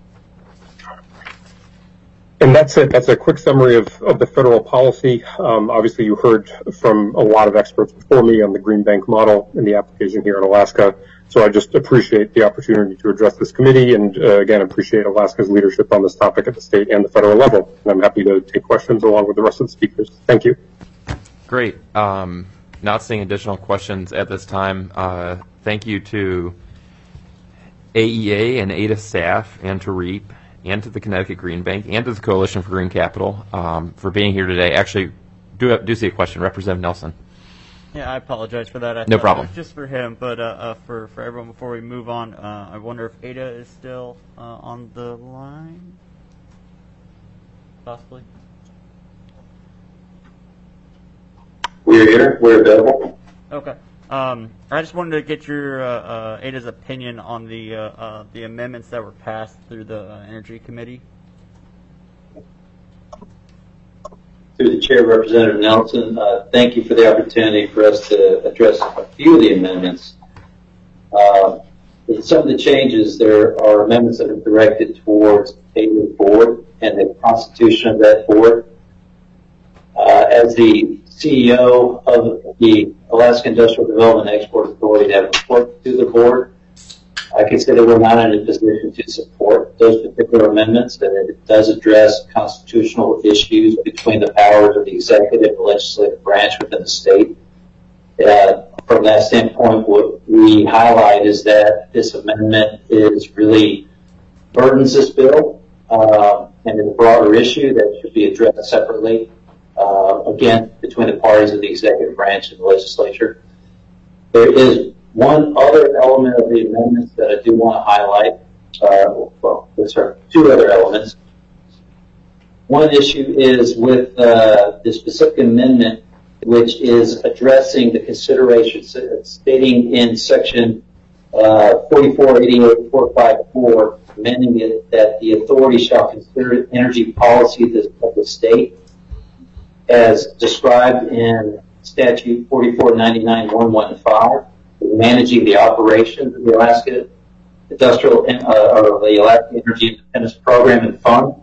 S11: And that's it. That's a quick summary of, of the federal policy. Um, obviously, you heard from a lot of experts before me on the Green Bank model and the application here in Alaska. So I just appreciate the opportunity to address this committee and, uh, again, appreciate Alaska's leadership on this topic at the state and the federal level. And I'm happy to take questions along with the rest of the speakers. Thank you.
S1: Great. Um, not seeing additional questions at this time. Uh, thank you to A E A and A D A staff and to REAP and to the Connecticut Green Bank and to the Coalition for Green Capital um, for being here today. Actually, do do see a question. Representative Nelson.
S10: Yeah, I apologize for that. I
S1: no problem.
S10: It was just for him, but uh, uh, for, for everyone, before we move on, uh, I wonder if Ada is still uh, on the line? Possibly.
S4: We're here. We're available.
S10: Okay. Um, I just wanted to get your uh, uh, Ada's opinion on the uh, uh, the amendments that were passed through the uh, Energy Committee.
S4: Through the chair, Representative Nelson, uh, thank you for the opportunity for us to address a few of the amendments. Uh, in some of the changes, there are amendments that are directed towards a new board and the constitution of that board. Uh, as the C E O of the Alaska Industrial Development and Export Authority that reports to the board, I consider we're not in a position to support those particular amendments, and it does address constitutional issues between the powers of the executive and legislative branch within the state. Uh, from that standpoint, what we highlight is that this amendment is really burdens this bill, uh, and is a broader issue that should be addressed separately. Uh, again, between the parties of the executive branch and the legislature. There is one other element of the amendments that I do want to highlight. Uh, well, there are two other elements. One issue is with uh, the specific amendment, which is addressing the considerations, stating in section uh, forty-four eighty-eight four fifty-four, amending it that the authority shall consider energy policy of the, of the state as described in statute forty-four ninety-nine one fifteen, managing the operations of the Alaska Industrial uh, or the Alaska Energy Independence Program and Fund.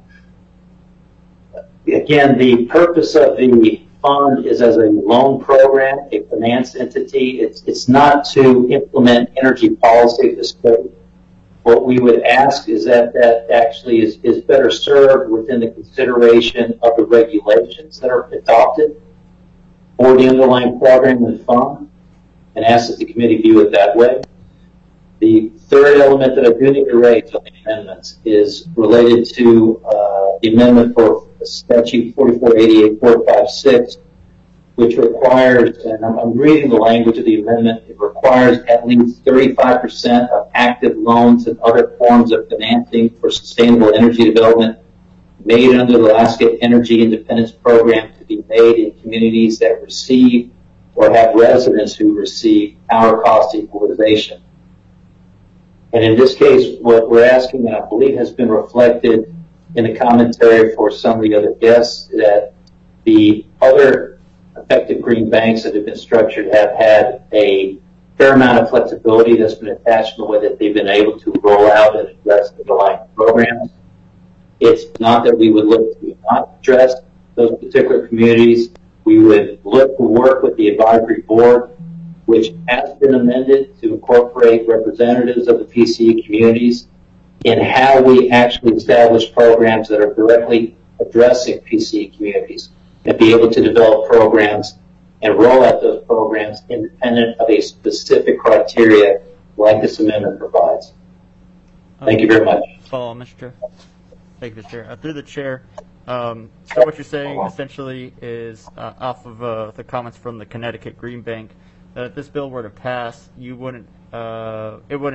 S4: Again, the purpose of the fund is as a loan program, a finance entity. It's it's not to implement energy policy of the state. What we would ask is that that actually is, is better served within the consideration of the regulations that are adopted for the underlying program and fund, and ask that the committee view it that way. The third element that I do need to raise on the amendments is related to uh, the amendment for statute forty-four eighty-eight four fifty-six, which requires, and I'm, I'm reading the language of the amendment, it requires at least thirty-five percent of active loans and other forms of financing for sustainable energy development made under the Alaska Energy Independence Program to be made in communities that receive or have residents who receive power cost equalization. And in this case, what we're asking, and I believe has been reflected in the commentary for some of the other guests, that the other effective green banks that have been structured have had a fair amount of flexibility that's been attached to the way that they've been able to roll out and address the underlying programs. It's not that we would look to not address those particular communities. We would look to work with the advisory board, which has been amended to incorporate representatives of the P C E communities in how we actually establish programs that are directly addressing P C E communities, and be able to develop programs and roll out those programs independent of a specific criteria like this amendment provides. Thank you very much.
S10: Follow, Mister Chair. Thank you, Mister Chair. Uh, through the chair, um, so what you're saying essentially is, uh, off of uh, the comments from the Connecticut Green Bank, that if this bill were to pass, you wouldn't, uh, it wouldn't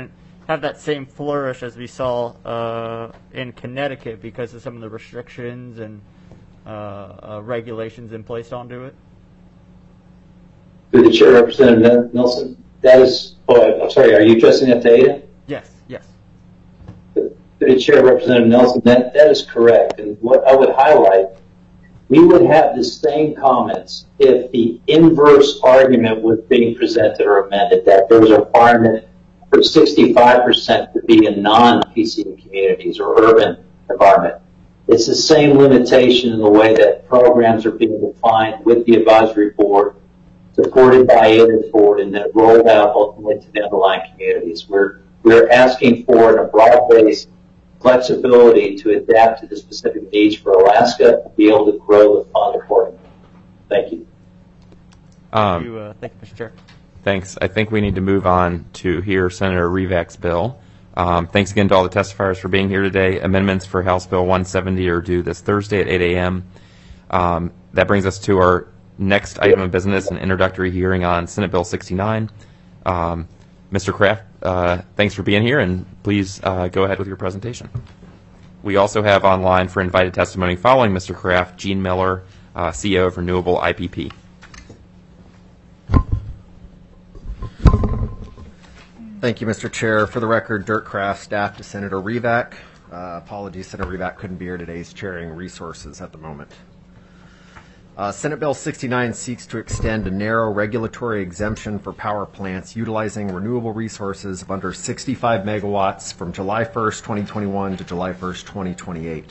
S10: have that same flourish as we saw uh, in Connecticut because of some of the restrictions and uh, uh, regulations in place onto it?
S4: Through the chair, Representative Nelson, that is, oh, I'm sorry, are you addressing that to Ada?
S10: Yes, yes.
S4: Through the chair, Representative Nelson, that, that is correct. And what I would highlight, we would have the same comments if the inverse argument was being presented or amended, that there was a requirement for sixty-five percent to be in non-P C D communities or urban environment. It's the same limitation in the way that programs are being defined with the advisory board, supported by Ada Ford, and then rolled out ultimately to the underlying communities. We're, we're asking for a broad-based flexibility to adapt to the specific needs for Alaska and be able to grow the fund accordingly. Thank you.
S1: Um,
S10: Thank you, uh, thank you, Mister Chair.
S1: Thanks. I think we need to move on to hear Senator Revac's bill. Um, thanks again to all the testifiers for being here today. Amendments for House Bill one seventy are due this Thursday at eight a m Um, that brings us to our next item of business, an introductory hearing on Senate Bill sixty-nine. Um, Mister Kraft, uh, thanks for being here, and please uh, go ahead with your presentation. We also have online for invited testimony following Mister Kraft, Gene Miller, uh, C E O of Renewable I P P.
S12: Thank you, Mister Chair. For the record, Dirk Kraft, staff to Senator Revac. Uh, apologies, Senator Revac couldn't be here today. He's chairing resources at the moment. Uh, Senate Bill sixty-nine seeks to extend a narrow regulatory exemption for power plants utilizing renewable resources of under sixty-five megawatts from July first, twenty twenty-one to July first, twenty twenty-eight.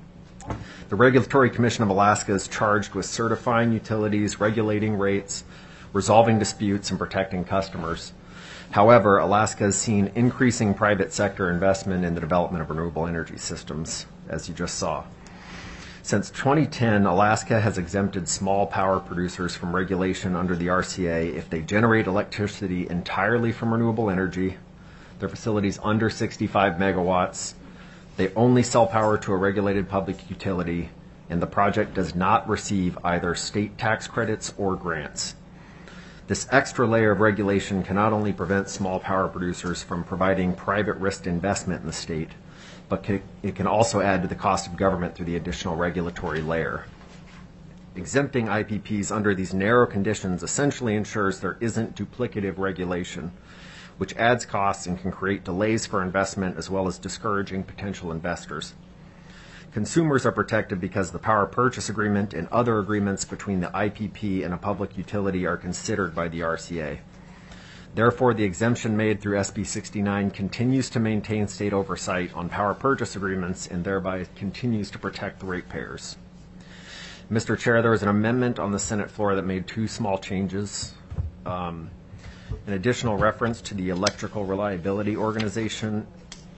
S12: The Regulatory Commission of Alaska is charged with certifying utilities, regulating rates, resolving disputes, and protecting customers. However, Alaska has seen increasing private sector investment in the development of renewable energy systems, as you just saw. Since twenty ten, Alaska has exempted small power producers from regulation under the R C A if they generate electricity entirely from renewable energy, their facilities under sixty-five megawatts, they only sell power to a regulated public utility, and the project does not receive either state tax credits or grants. This extra layer of regulation can not only prevent small power producers from providing private risk investment in the state, but it can also add to the cost of government through the additional regulatory layer. Exempting I P Ps under these narrow conditions essentially ensures there isn't duplicative regulation, which adds costs and can create delays for investment as well as discouraging potential investors. Consumers are protected because the power purchase agreement and other agreements between the I P P and a public utility are considered by the R C A. Therefore, the exemption made through S B sixty-nine continues to maintain state oversight on power purchase agreements and thereby continues to protect the ratepayers. Mister Chair, there was an amendment on the Senate floor that made two small changes. Um, an additional reference to the Electrical Reliability Organization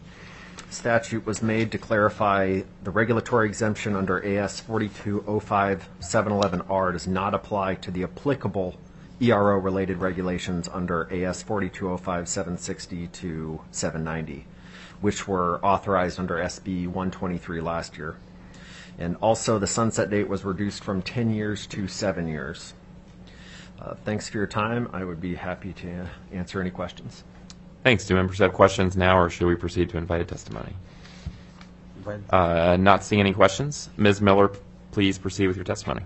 S12: statute was made to clarify the regulatory exemption under A S forty-two oh five dash seven eleven R does not apply to the applicable E R O-related regulations under A S forty-two oh five dash seven sixty to seven ninety, which were authorized under S B one twenty-three last year. And also, the sunset date was reduced from ten years to seven years. Uh, thanks for your time. I would be happy to answer any questions.
S1: Thanks. Do members have questions now, or should we proceed to invited testimony? Uh, not seeing any questions. Miz Miller, please proceed with your testimony.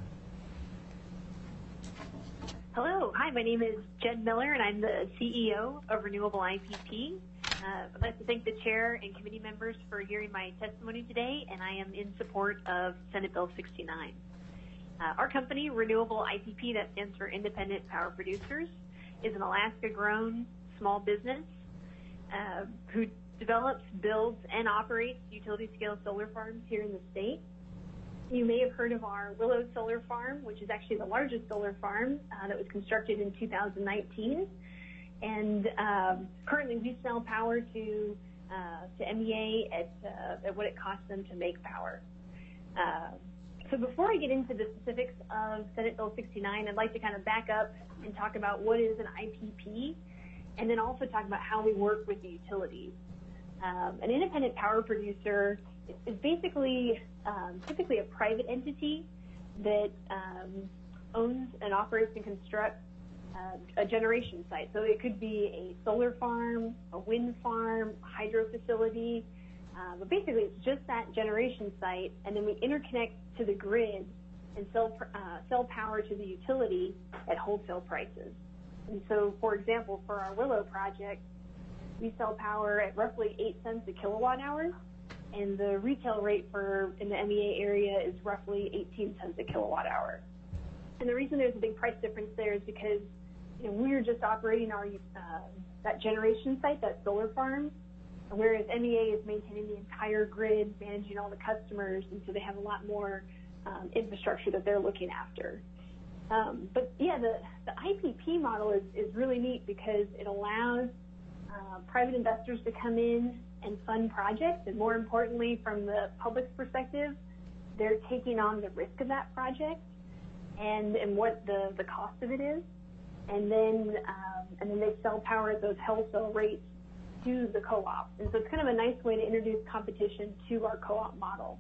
S13: Hello. Hi, my name is Jen Miller, and I'm the C E O of Renewable I P P. Uh, I'd like to thank the chair and committee members for hearing my testimony today, and I am in support of Senate Bill sixty-nine. Uh, our company, Renewable I P P, that stands for Independent Power Producers, is an Alaska-grown small business uh, who develops, builds, and operates utility-scale solar farms here in the state. You may have heard of our Willow Solar Farm, which is actually the largest solar farm uh, that was constructed in two thousand nineteen. And um, currently we sell power to uh, to M E A at, uh, at what it costs them to make power. Uh, so before I get into the specifics of Senate Bill sixty-nine, I'd like to kind of back up and talk about what is an I P P, and then also talk about how we work with the utilities. Um, an independent power producer is basically um, typically a private entity that um, owns and operates and constructs uh, a generation site. So it could be a solar farm, a wind farm, a hydro facility, uh, but basically it's just that generation site, and then we interconnect to the grid and sell, uh, sell power to the utility at wholesale prices. And so, for example, for our Willow project, we sell power at roughly eight cents a kilowatt hour, and the retail rate for in the M E A area is roughly eighteen cents a kilowatt hour. And the reason there's a big price difference there is because, you know, we're just operating our uh, that generation site, that solar farm, whereas M E A is maintaining the entire grid, managing all the customers, and so they have a lot more um, infrastructure that they're looking after. Um, but yeah, the, the I P P model is, is really neat because it allows uh, private investors to come in and fund projects, and more importantly, from the public's perspective, they're taking on the risk of that project and and what the, the cost of it is, and then um, and then they sell power at those wholesale rates to the co-op. And so it's kind of a nice way to introduce competition to our co-op model.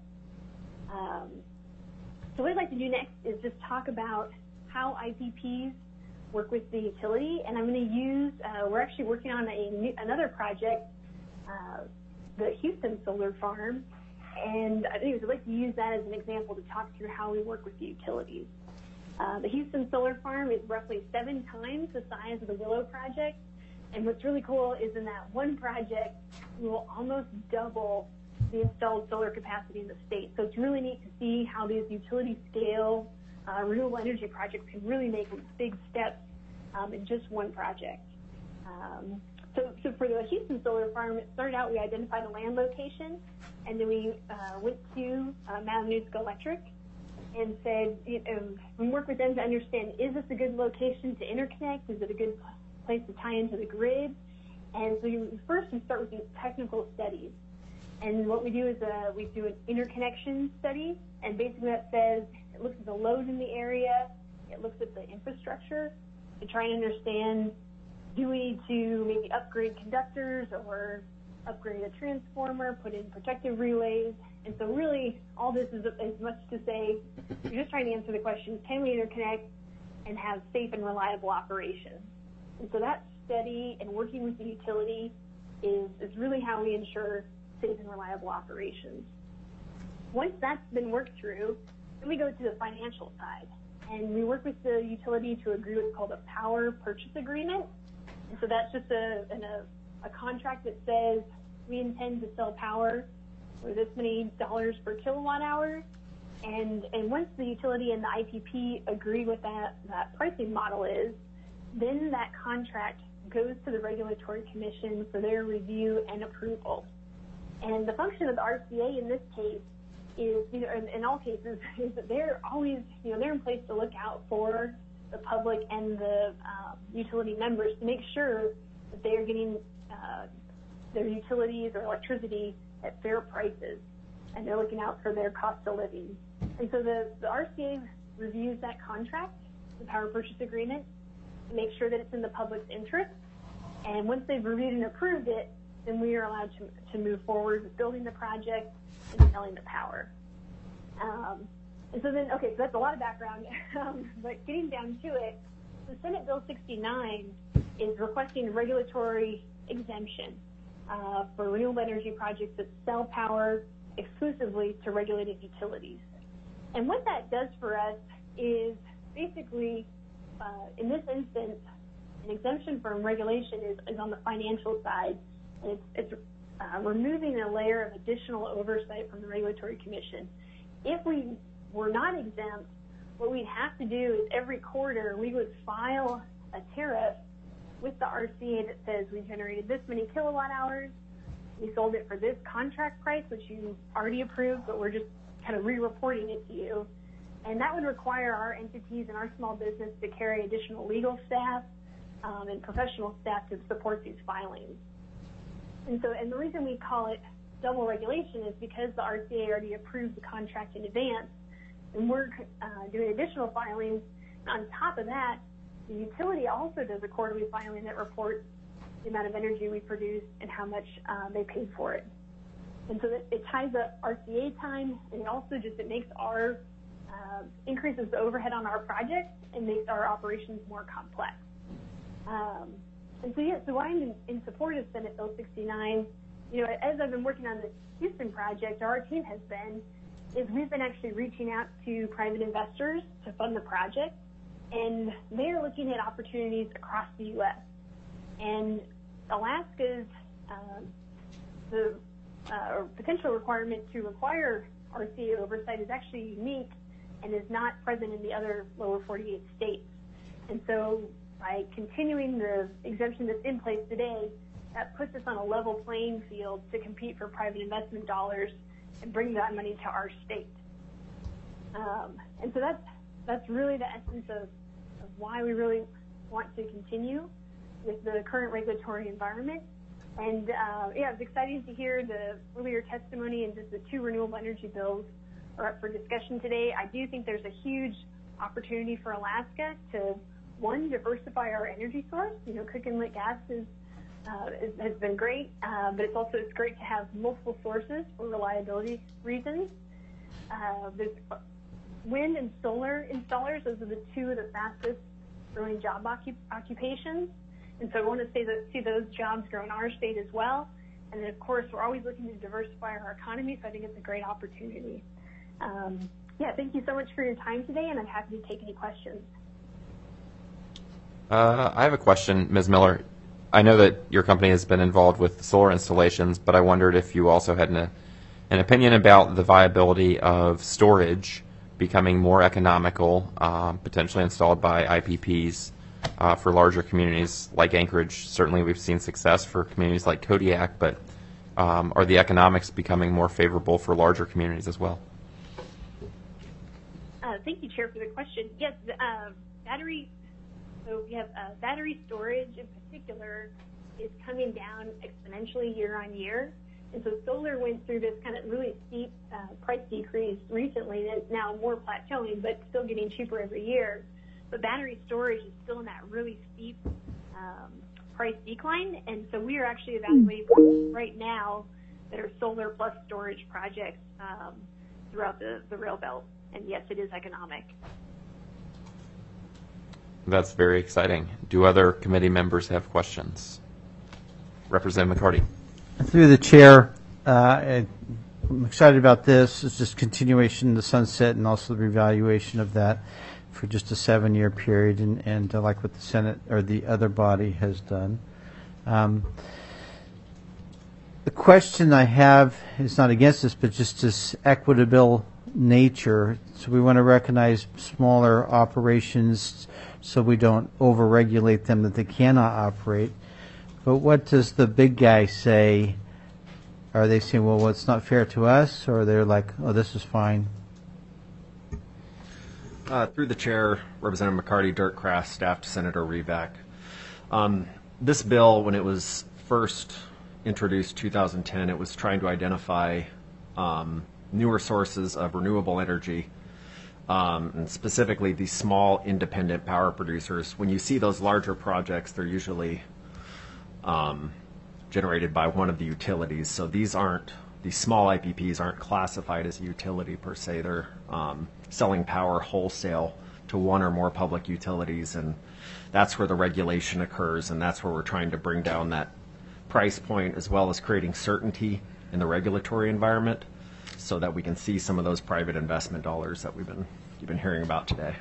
S13: Um, so what I'd like to do next is just talk about how I P Ps work with the utility, and I'm going to use, uh, we're actually working on a new, another project, uh, the Houston Solar Farm, and I think I'd like to use that as an example to talk through how we work with the utilities. Uh, the Houston Solar Farm is roughly seven times the size of the Willow project, and what's really cool is in that one project, we will almost double the installed solar capacity in the state. So it's really neat to see how these utility scale uh, renewable energy projects can really make big steps um, in just one project. Um, so, so for the Houston Solar Farm, it started out, we identified a land location, and then we uh, went to uh, Matanuska Electric and said, you know, we work with them to understand, is this a good location to interconnect? Is it a good place to tie into the grid? And so you, first we start with these technical studies. And what we do is uh, we do an interconnection study, and basically that says, it looks at the load in the area, it looks at the infrastructure to try and understand, do we need to maybe upgrade conductors or upgrade a transformer, put in protective relays? And so really all this is as much to say, you're just trying to answer the question, can we interconnect and have safe and reliable operations? And so that study and working with the utility is, is really how we ensure safe and reliable operations. Once that's been worked through, then we go to the financial side. And we work with the utility to agree what's called a power purchase agreement. And so that's just a, an, a, a contract that says we intend to sell power for this many dollars per kilowatt hour. And, and once the utility and the I P P agree with that, that pricing model is, then that contract goes to the Regulatory Commission for their review and approval. And the function of the R C A in this case is, you know, in, in all cases, is that they're always, you know, they're in place to look out for the public and the um, utility members to make sure that they are getting uh, their utilities or electricity at fair prices, and they're looking out for their cost of living. And so the, the R C A reviews that contract, the power purchase agreement, to make sure that it's in the public's interest. And once they've reviewed and approved it, then we are allowed to, to move forward with building the project and selling the power. Um, and so then, okay, so that's a lot of background, um, but getting down to it, the Senate Bill sixty-nine is requesting a regulatory exemption uh, for renewable energy projects that sell power exclusively to regulated utilities. And what that does for us is basically, uh, in this instance, an exemption from regulation is, is on the financial side. And it's, it's uh, removing a layer of additional oversight from the Regulatory Commission. If we were not exempt, what we'd have to do is every quarter we would file a tariff with the R C A that says we generated this many kilowatt hours, we sold it for this contract price, which you already approved, but we're just kind of re-reporting it to you. And that would require our entities and our small business to carry additional legal staff um, and professional staff to support these filings. And so, and the reason we call it double regulation is because the R C A already approved the contract in advance, and we're uh, doing additional filings. On top of that, the utility also does a quarterly filing that reports the amount of energy we produce and how much uh, they paid for it. And so that it ties up R C A time, and it also just, it makes our, uh, increases the overhead on our project and makes our operations more complex.
S14: Um, and so, yeah, so I'm in, in support of Senate Bill sixty-nine. You know, as I've been working on the Houston project, or our team has been, is we've been actually reaching out to private investors to fund the project, and they are looking at opportunities across the U S And Alaska's uh, the uh, or potential requirement to require R C A oversight is actually unique and is not present in the other lower forty-eight states. And so by continuing the exemption that's in place today, that puts us on a level playing field to compete for private investment dollars and bring that money to our state. Um, and so that's that's really the essence of, of why we really want to continue with the current regulatory environment. And uh, yeah, it was exciting to hear the earlier testimony, and just the two renewable energy bills are up for discussion today. I do think there's a huge opportunity for Alaska to, one, diversify our energy source. You know, cook and lit gas is, uh, is, has been great, uh, but it's also it's great to have multiple sources for reliability reasons. Uh, there's wind and solar installers; those are the two of the fastest growing job occup- occupations. And so I want to say that, see those jobs grow in our state as well. And then, of course, we're always looking to diversify our economy, so I think it's a great opportunity. Um, yeah, thank you so much for your time today, and I'm happy to take any questions.
S1: Uh, I have a question, Miz Miller. I know that your company has been involved with solar installations, but I wondered if you also had an, an opinion about the viability of storage becoming more economical, um, potentially installed by I P Ps. Uh, for larger communities like Anchorage. Certainly we've seen success for communities like Kodiak, but um, are the economics becoming more favorable for larger communities as well?
S14: Uh, thank you, Chair, for the question. Yes, uh, battery, so we have uh, battery storage in particular is coming down exponentially year on year. And so solar went through this kind of really steep uh, price decrease recently, and it's now more plateauing, but still getting cheaper every year. But battery storage is still in that really steep um, price decline, and so we are actually evaluating right now that are solar plus storage projects um, throughout the, the rail belt. And yes, it is economic.
S1: That's very exciting. Do other committee members have questions? Representative McCarty.
S5: Through the chair, uh, I'm excited about this. It's just continuation of the sunset and also the revaluation of that for just a seven-year period, and, and uh, like what the Senate or the other body has done. Um, the question I have is not against this, but just this equitable nature. So we want to recognize smaller operations so we don't overregulate them that they cannot operate. But what does the big guy say? Are they saying, well, well it's not fair to us, or they're like, oh, this is fine?
S12: Uh, through the chair, Representative McCarty, Dirk Kraft, staff to Senator Revac. Um, this bill, when it was first introduced two thousand ten, it was trying to identify um, newer sources of renewable energy, um, and specifically these small independent power producers. When you see those larger projects, they're usually um, generated by one of the utilities. So these aren't, these small I P Ps aren't classified as a utility per se. They're um, selling power wholesale to one or more public utilities, and that's where the regulation occurs, and that's where we're trying to bring down that price point, as well as creating certainty in the regulatory environment so that we can see some of those private investment dollars that we've been you've been hearing about today.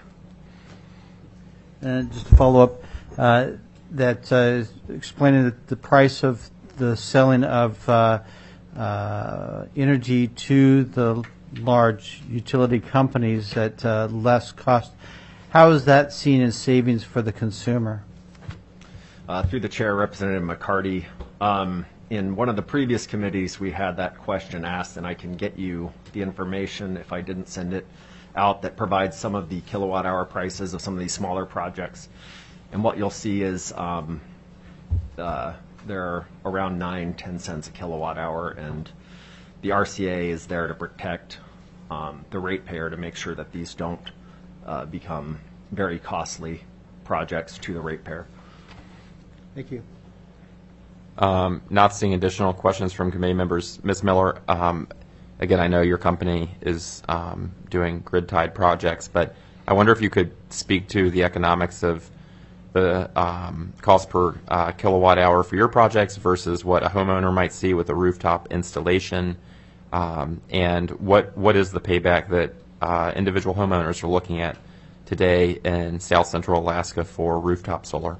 S5: And just to follow up, uh, that uh, explaining the, the price of the selling of uh, uh, energy to the large utility companies at uh, less cost. How is that seen as savings for the consumer?
S12: Uh, through the chair, Representative McCarty, um, in one of the previous committees we had that question asked, and I can get you the information if I didn't send it out that provides some of the kilowatt hour prices of some of these smaller projects. And what you'll see is um, uh, they're around nine, ten cents a kilowatt hour, and the R C A is there to protect um, the ratepayer to make sure that these don't uh, become very costly projects to the ratepayer.
S5: Thank you.
S1: Um, not seeing additional questions from committee members. Miz Miller, um, again, I know your company is um, doing grid-tied projects, but I wonder if you could speak to the economics of the um, cost per uh, kilowatt hour for your projects versus what a homeowner might see with a rooftop installation, um, and what what is the payback that uh, individual homeowners are looking at today in South Central Alaska for rooftop solar?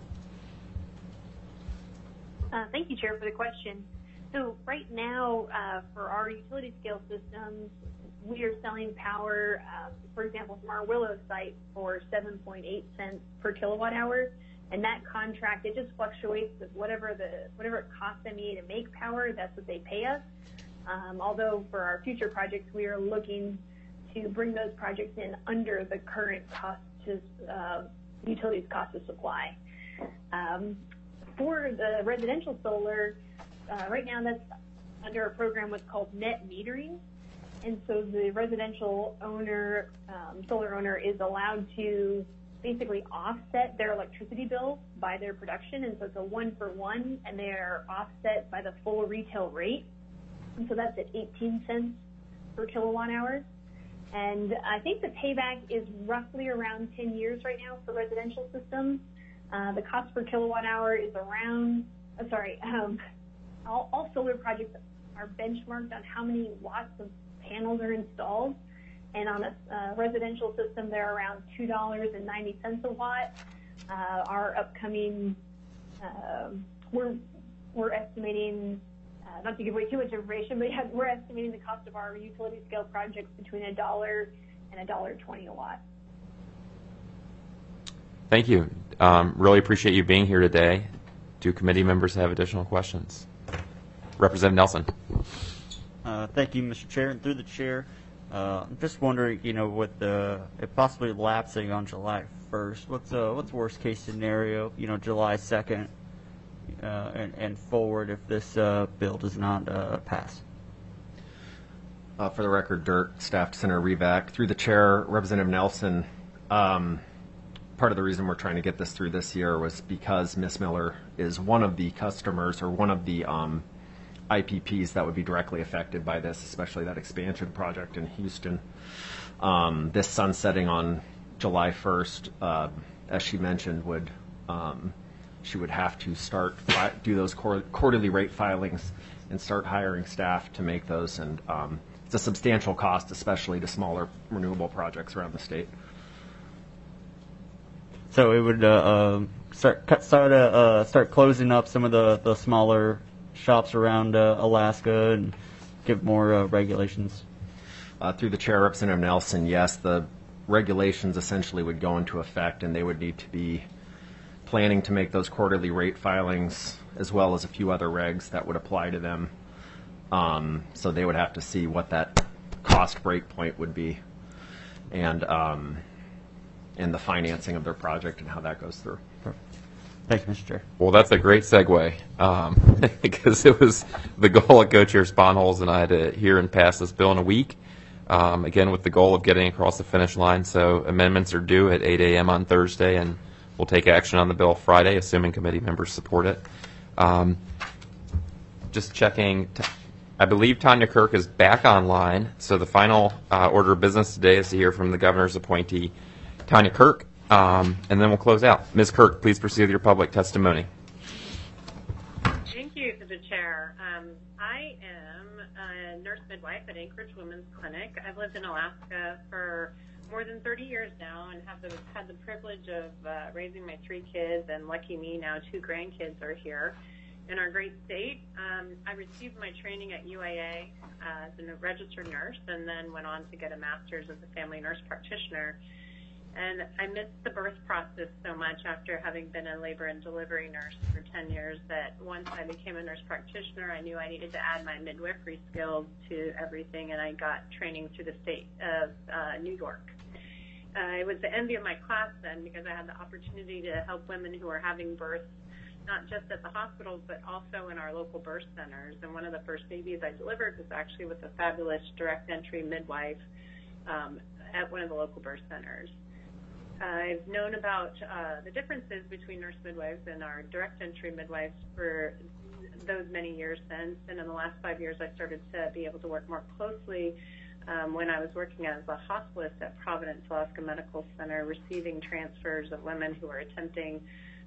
S13: Uh, thank you, Chair, for the question. So right now, uh, for our utility scale systems, we are selling power, uh, for example, from our Willow site for seven point eight cents per kilowatt hour. And that contract, it just fluctuates with whatever the whatever it costs M E A to make power, that's what they pay us. Um, although for our future projects, we are looking to bring those projects in under the current cost to uh, utilities cost of supply. Um, for the residential solar, uh, right now that's under a program what's called net metering. And so the residential owner, um, solar owner, is allowed to basically offset their electricity bill by their production. And so it's a one for one, and they are offset by the full retail rate. And so that's at eighteen cents per kilowatt hour. And I think the payback is roughly around ten years right now for residential systems. Uh, the cost per kilowatt hour is around, uh, sorry, um, all, all solar projects are benchmarked on how many watts of panels are installed. And on a uh, residential system, they're around two dollars and ninety cents a watt. Uh, our upcoming, uh, we're, we're estimating, uh, not to give away too much information, but yeah, we're estimating the cost of our utility scale projects between a dollar and a dollar twenty a watt.
S1: Thank you. Um, really appreciate you being here today. Do committee members have additional questions? Representative Nelson.
S10: Uh, thank you, Mister Chair. And through the chair, uh, I'm just wondering, you know, with the it possibly lapsing on July first, what's uh, what's worst case scenario? You know, July second uh, and and forward if this uh, bill does not uh, pass.
S12: Uh, for the record, Dirk, Staff to Senator Revac. Through the chair, Representative Nelson. Um, part of the reason we're trying to get this through this year was because Miz Miller is one of the customers or one of the um, I P Ps that would be directly affected by this, especially that expansion project in Houston. Um, this sunsetting on July first, uh, as she mentioned, would um, she would have to start fi- do those quar- quarterly rate filings and start hiring staff to make those, and um, it's a substantial cost, especially to smaller renewable projects around the state.
S10: So it would uh, uh, start cut, start uh, uh, start closing up some of the, the smaller shops around uh, Alaska and give more uh, regulations.
S12: Uh, through the chair, Representative Nelson, yes, the regulations essentially would go into effect, and they would need to be planning to make those quarterly rate filings as well as a few other regs that would apply to them. Um, so they would have to see what that cost break point would be, and um, and the financing of their project and how that goes through.
S10: Thank you, Mister Chair.
S1: Well, that's a great segue, um, because it was the goal of Co-Chair Sponholz and I to hear and pass this bill in a week, um, again with the goal of getting across the finish line. So amendments are due at eight a.m. on Thursday, and we'll take action on the bill Friday, assuming committee members support it. Um, just checking, t- I believe Tanya Kirk is back online, so the final uh, order of business today is to hear from the governor's appointee, Tanya Kirk. Um, and then we'll close out. Miz Kirk, please proceed with your public testimony.
S15: Thank you, to the chair. Um, I am a nurse midwife at Anchorage Women's Clinic. I've lived in Alaska for more than thirty years now and have the, had the privilege of uh, raising my three kids, and lucky me, now two grandkids are here in our great state. Um, I received my training at U A A uh, as a registered nurse, and then went on to get a master's as a family nurse practitioner. And I missed the birth process so much after having been a labor and delivery nurse for ten years that once I became a nurse practitioner, I knew I needed to add my midwifery skills to everything, and I got training through the state of uh, New York. Uh, it was the envy of my class then, because I had the opportunity to help women who were having births, not just at the hospitals, but also in our local birth centers. And one of the first babies I delivered was actually with a fabulous direct entry midwife um, at one of the local birth centers. I've known about uh, the differences between nurse midwives and our direct entry midwives for those many years since, and in the last five years I started to be able to work more closely um, when I was working as a hospitalist at Providence Alaska Medical Center, receiving transfers of women who were attempting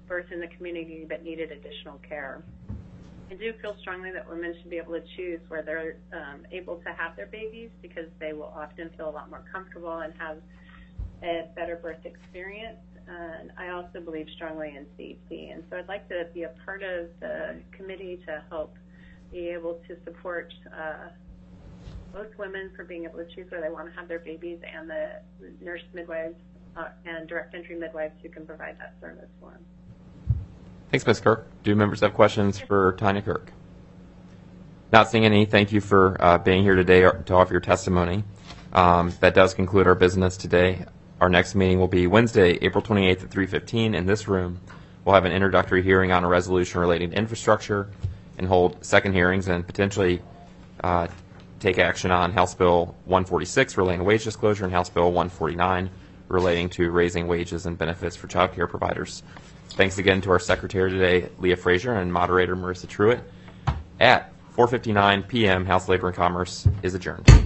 S15: birth in the community but needed additional care. I do feel strongly that women should be able to choose where they're um, able to have their babies, because they will often feel a lot more comfortable and have a better birth experience. And I also believe strongly in C E P. And so I'd like to be a part of the committee to help be able to support uh, both women for being able to choose where they want to have their babies, and the nurse midwives uh, and direct entry midwives who can provide that service for them.
S1: Thanks, Miz Kirk. Do members have questions for Tanya Kirk? Not seeing any. Thank you for uh, being here today to offer your testimony. Um, that does conclude our business today. Our next meeting will be Wednesday, April twenty-eighth at three fifteen in this room. We'll have an introductory hearing on a resolution relating to infrastructure and hold second hearings and potentially uh, take action on House Bill one forty-six relating to wage disclosure and House Bill one forty-nine relating to raising wages and benefits for child care providers. Thanks again to our secretary today, Leah Frazier, and moderator Marissa Truitt. At four fifty-nine p m, House Labor and Commerce is adjourned.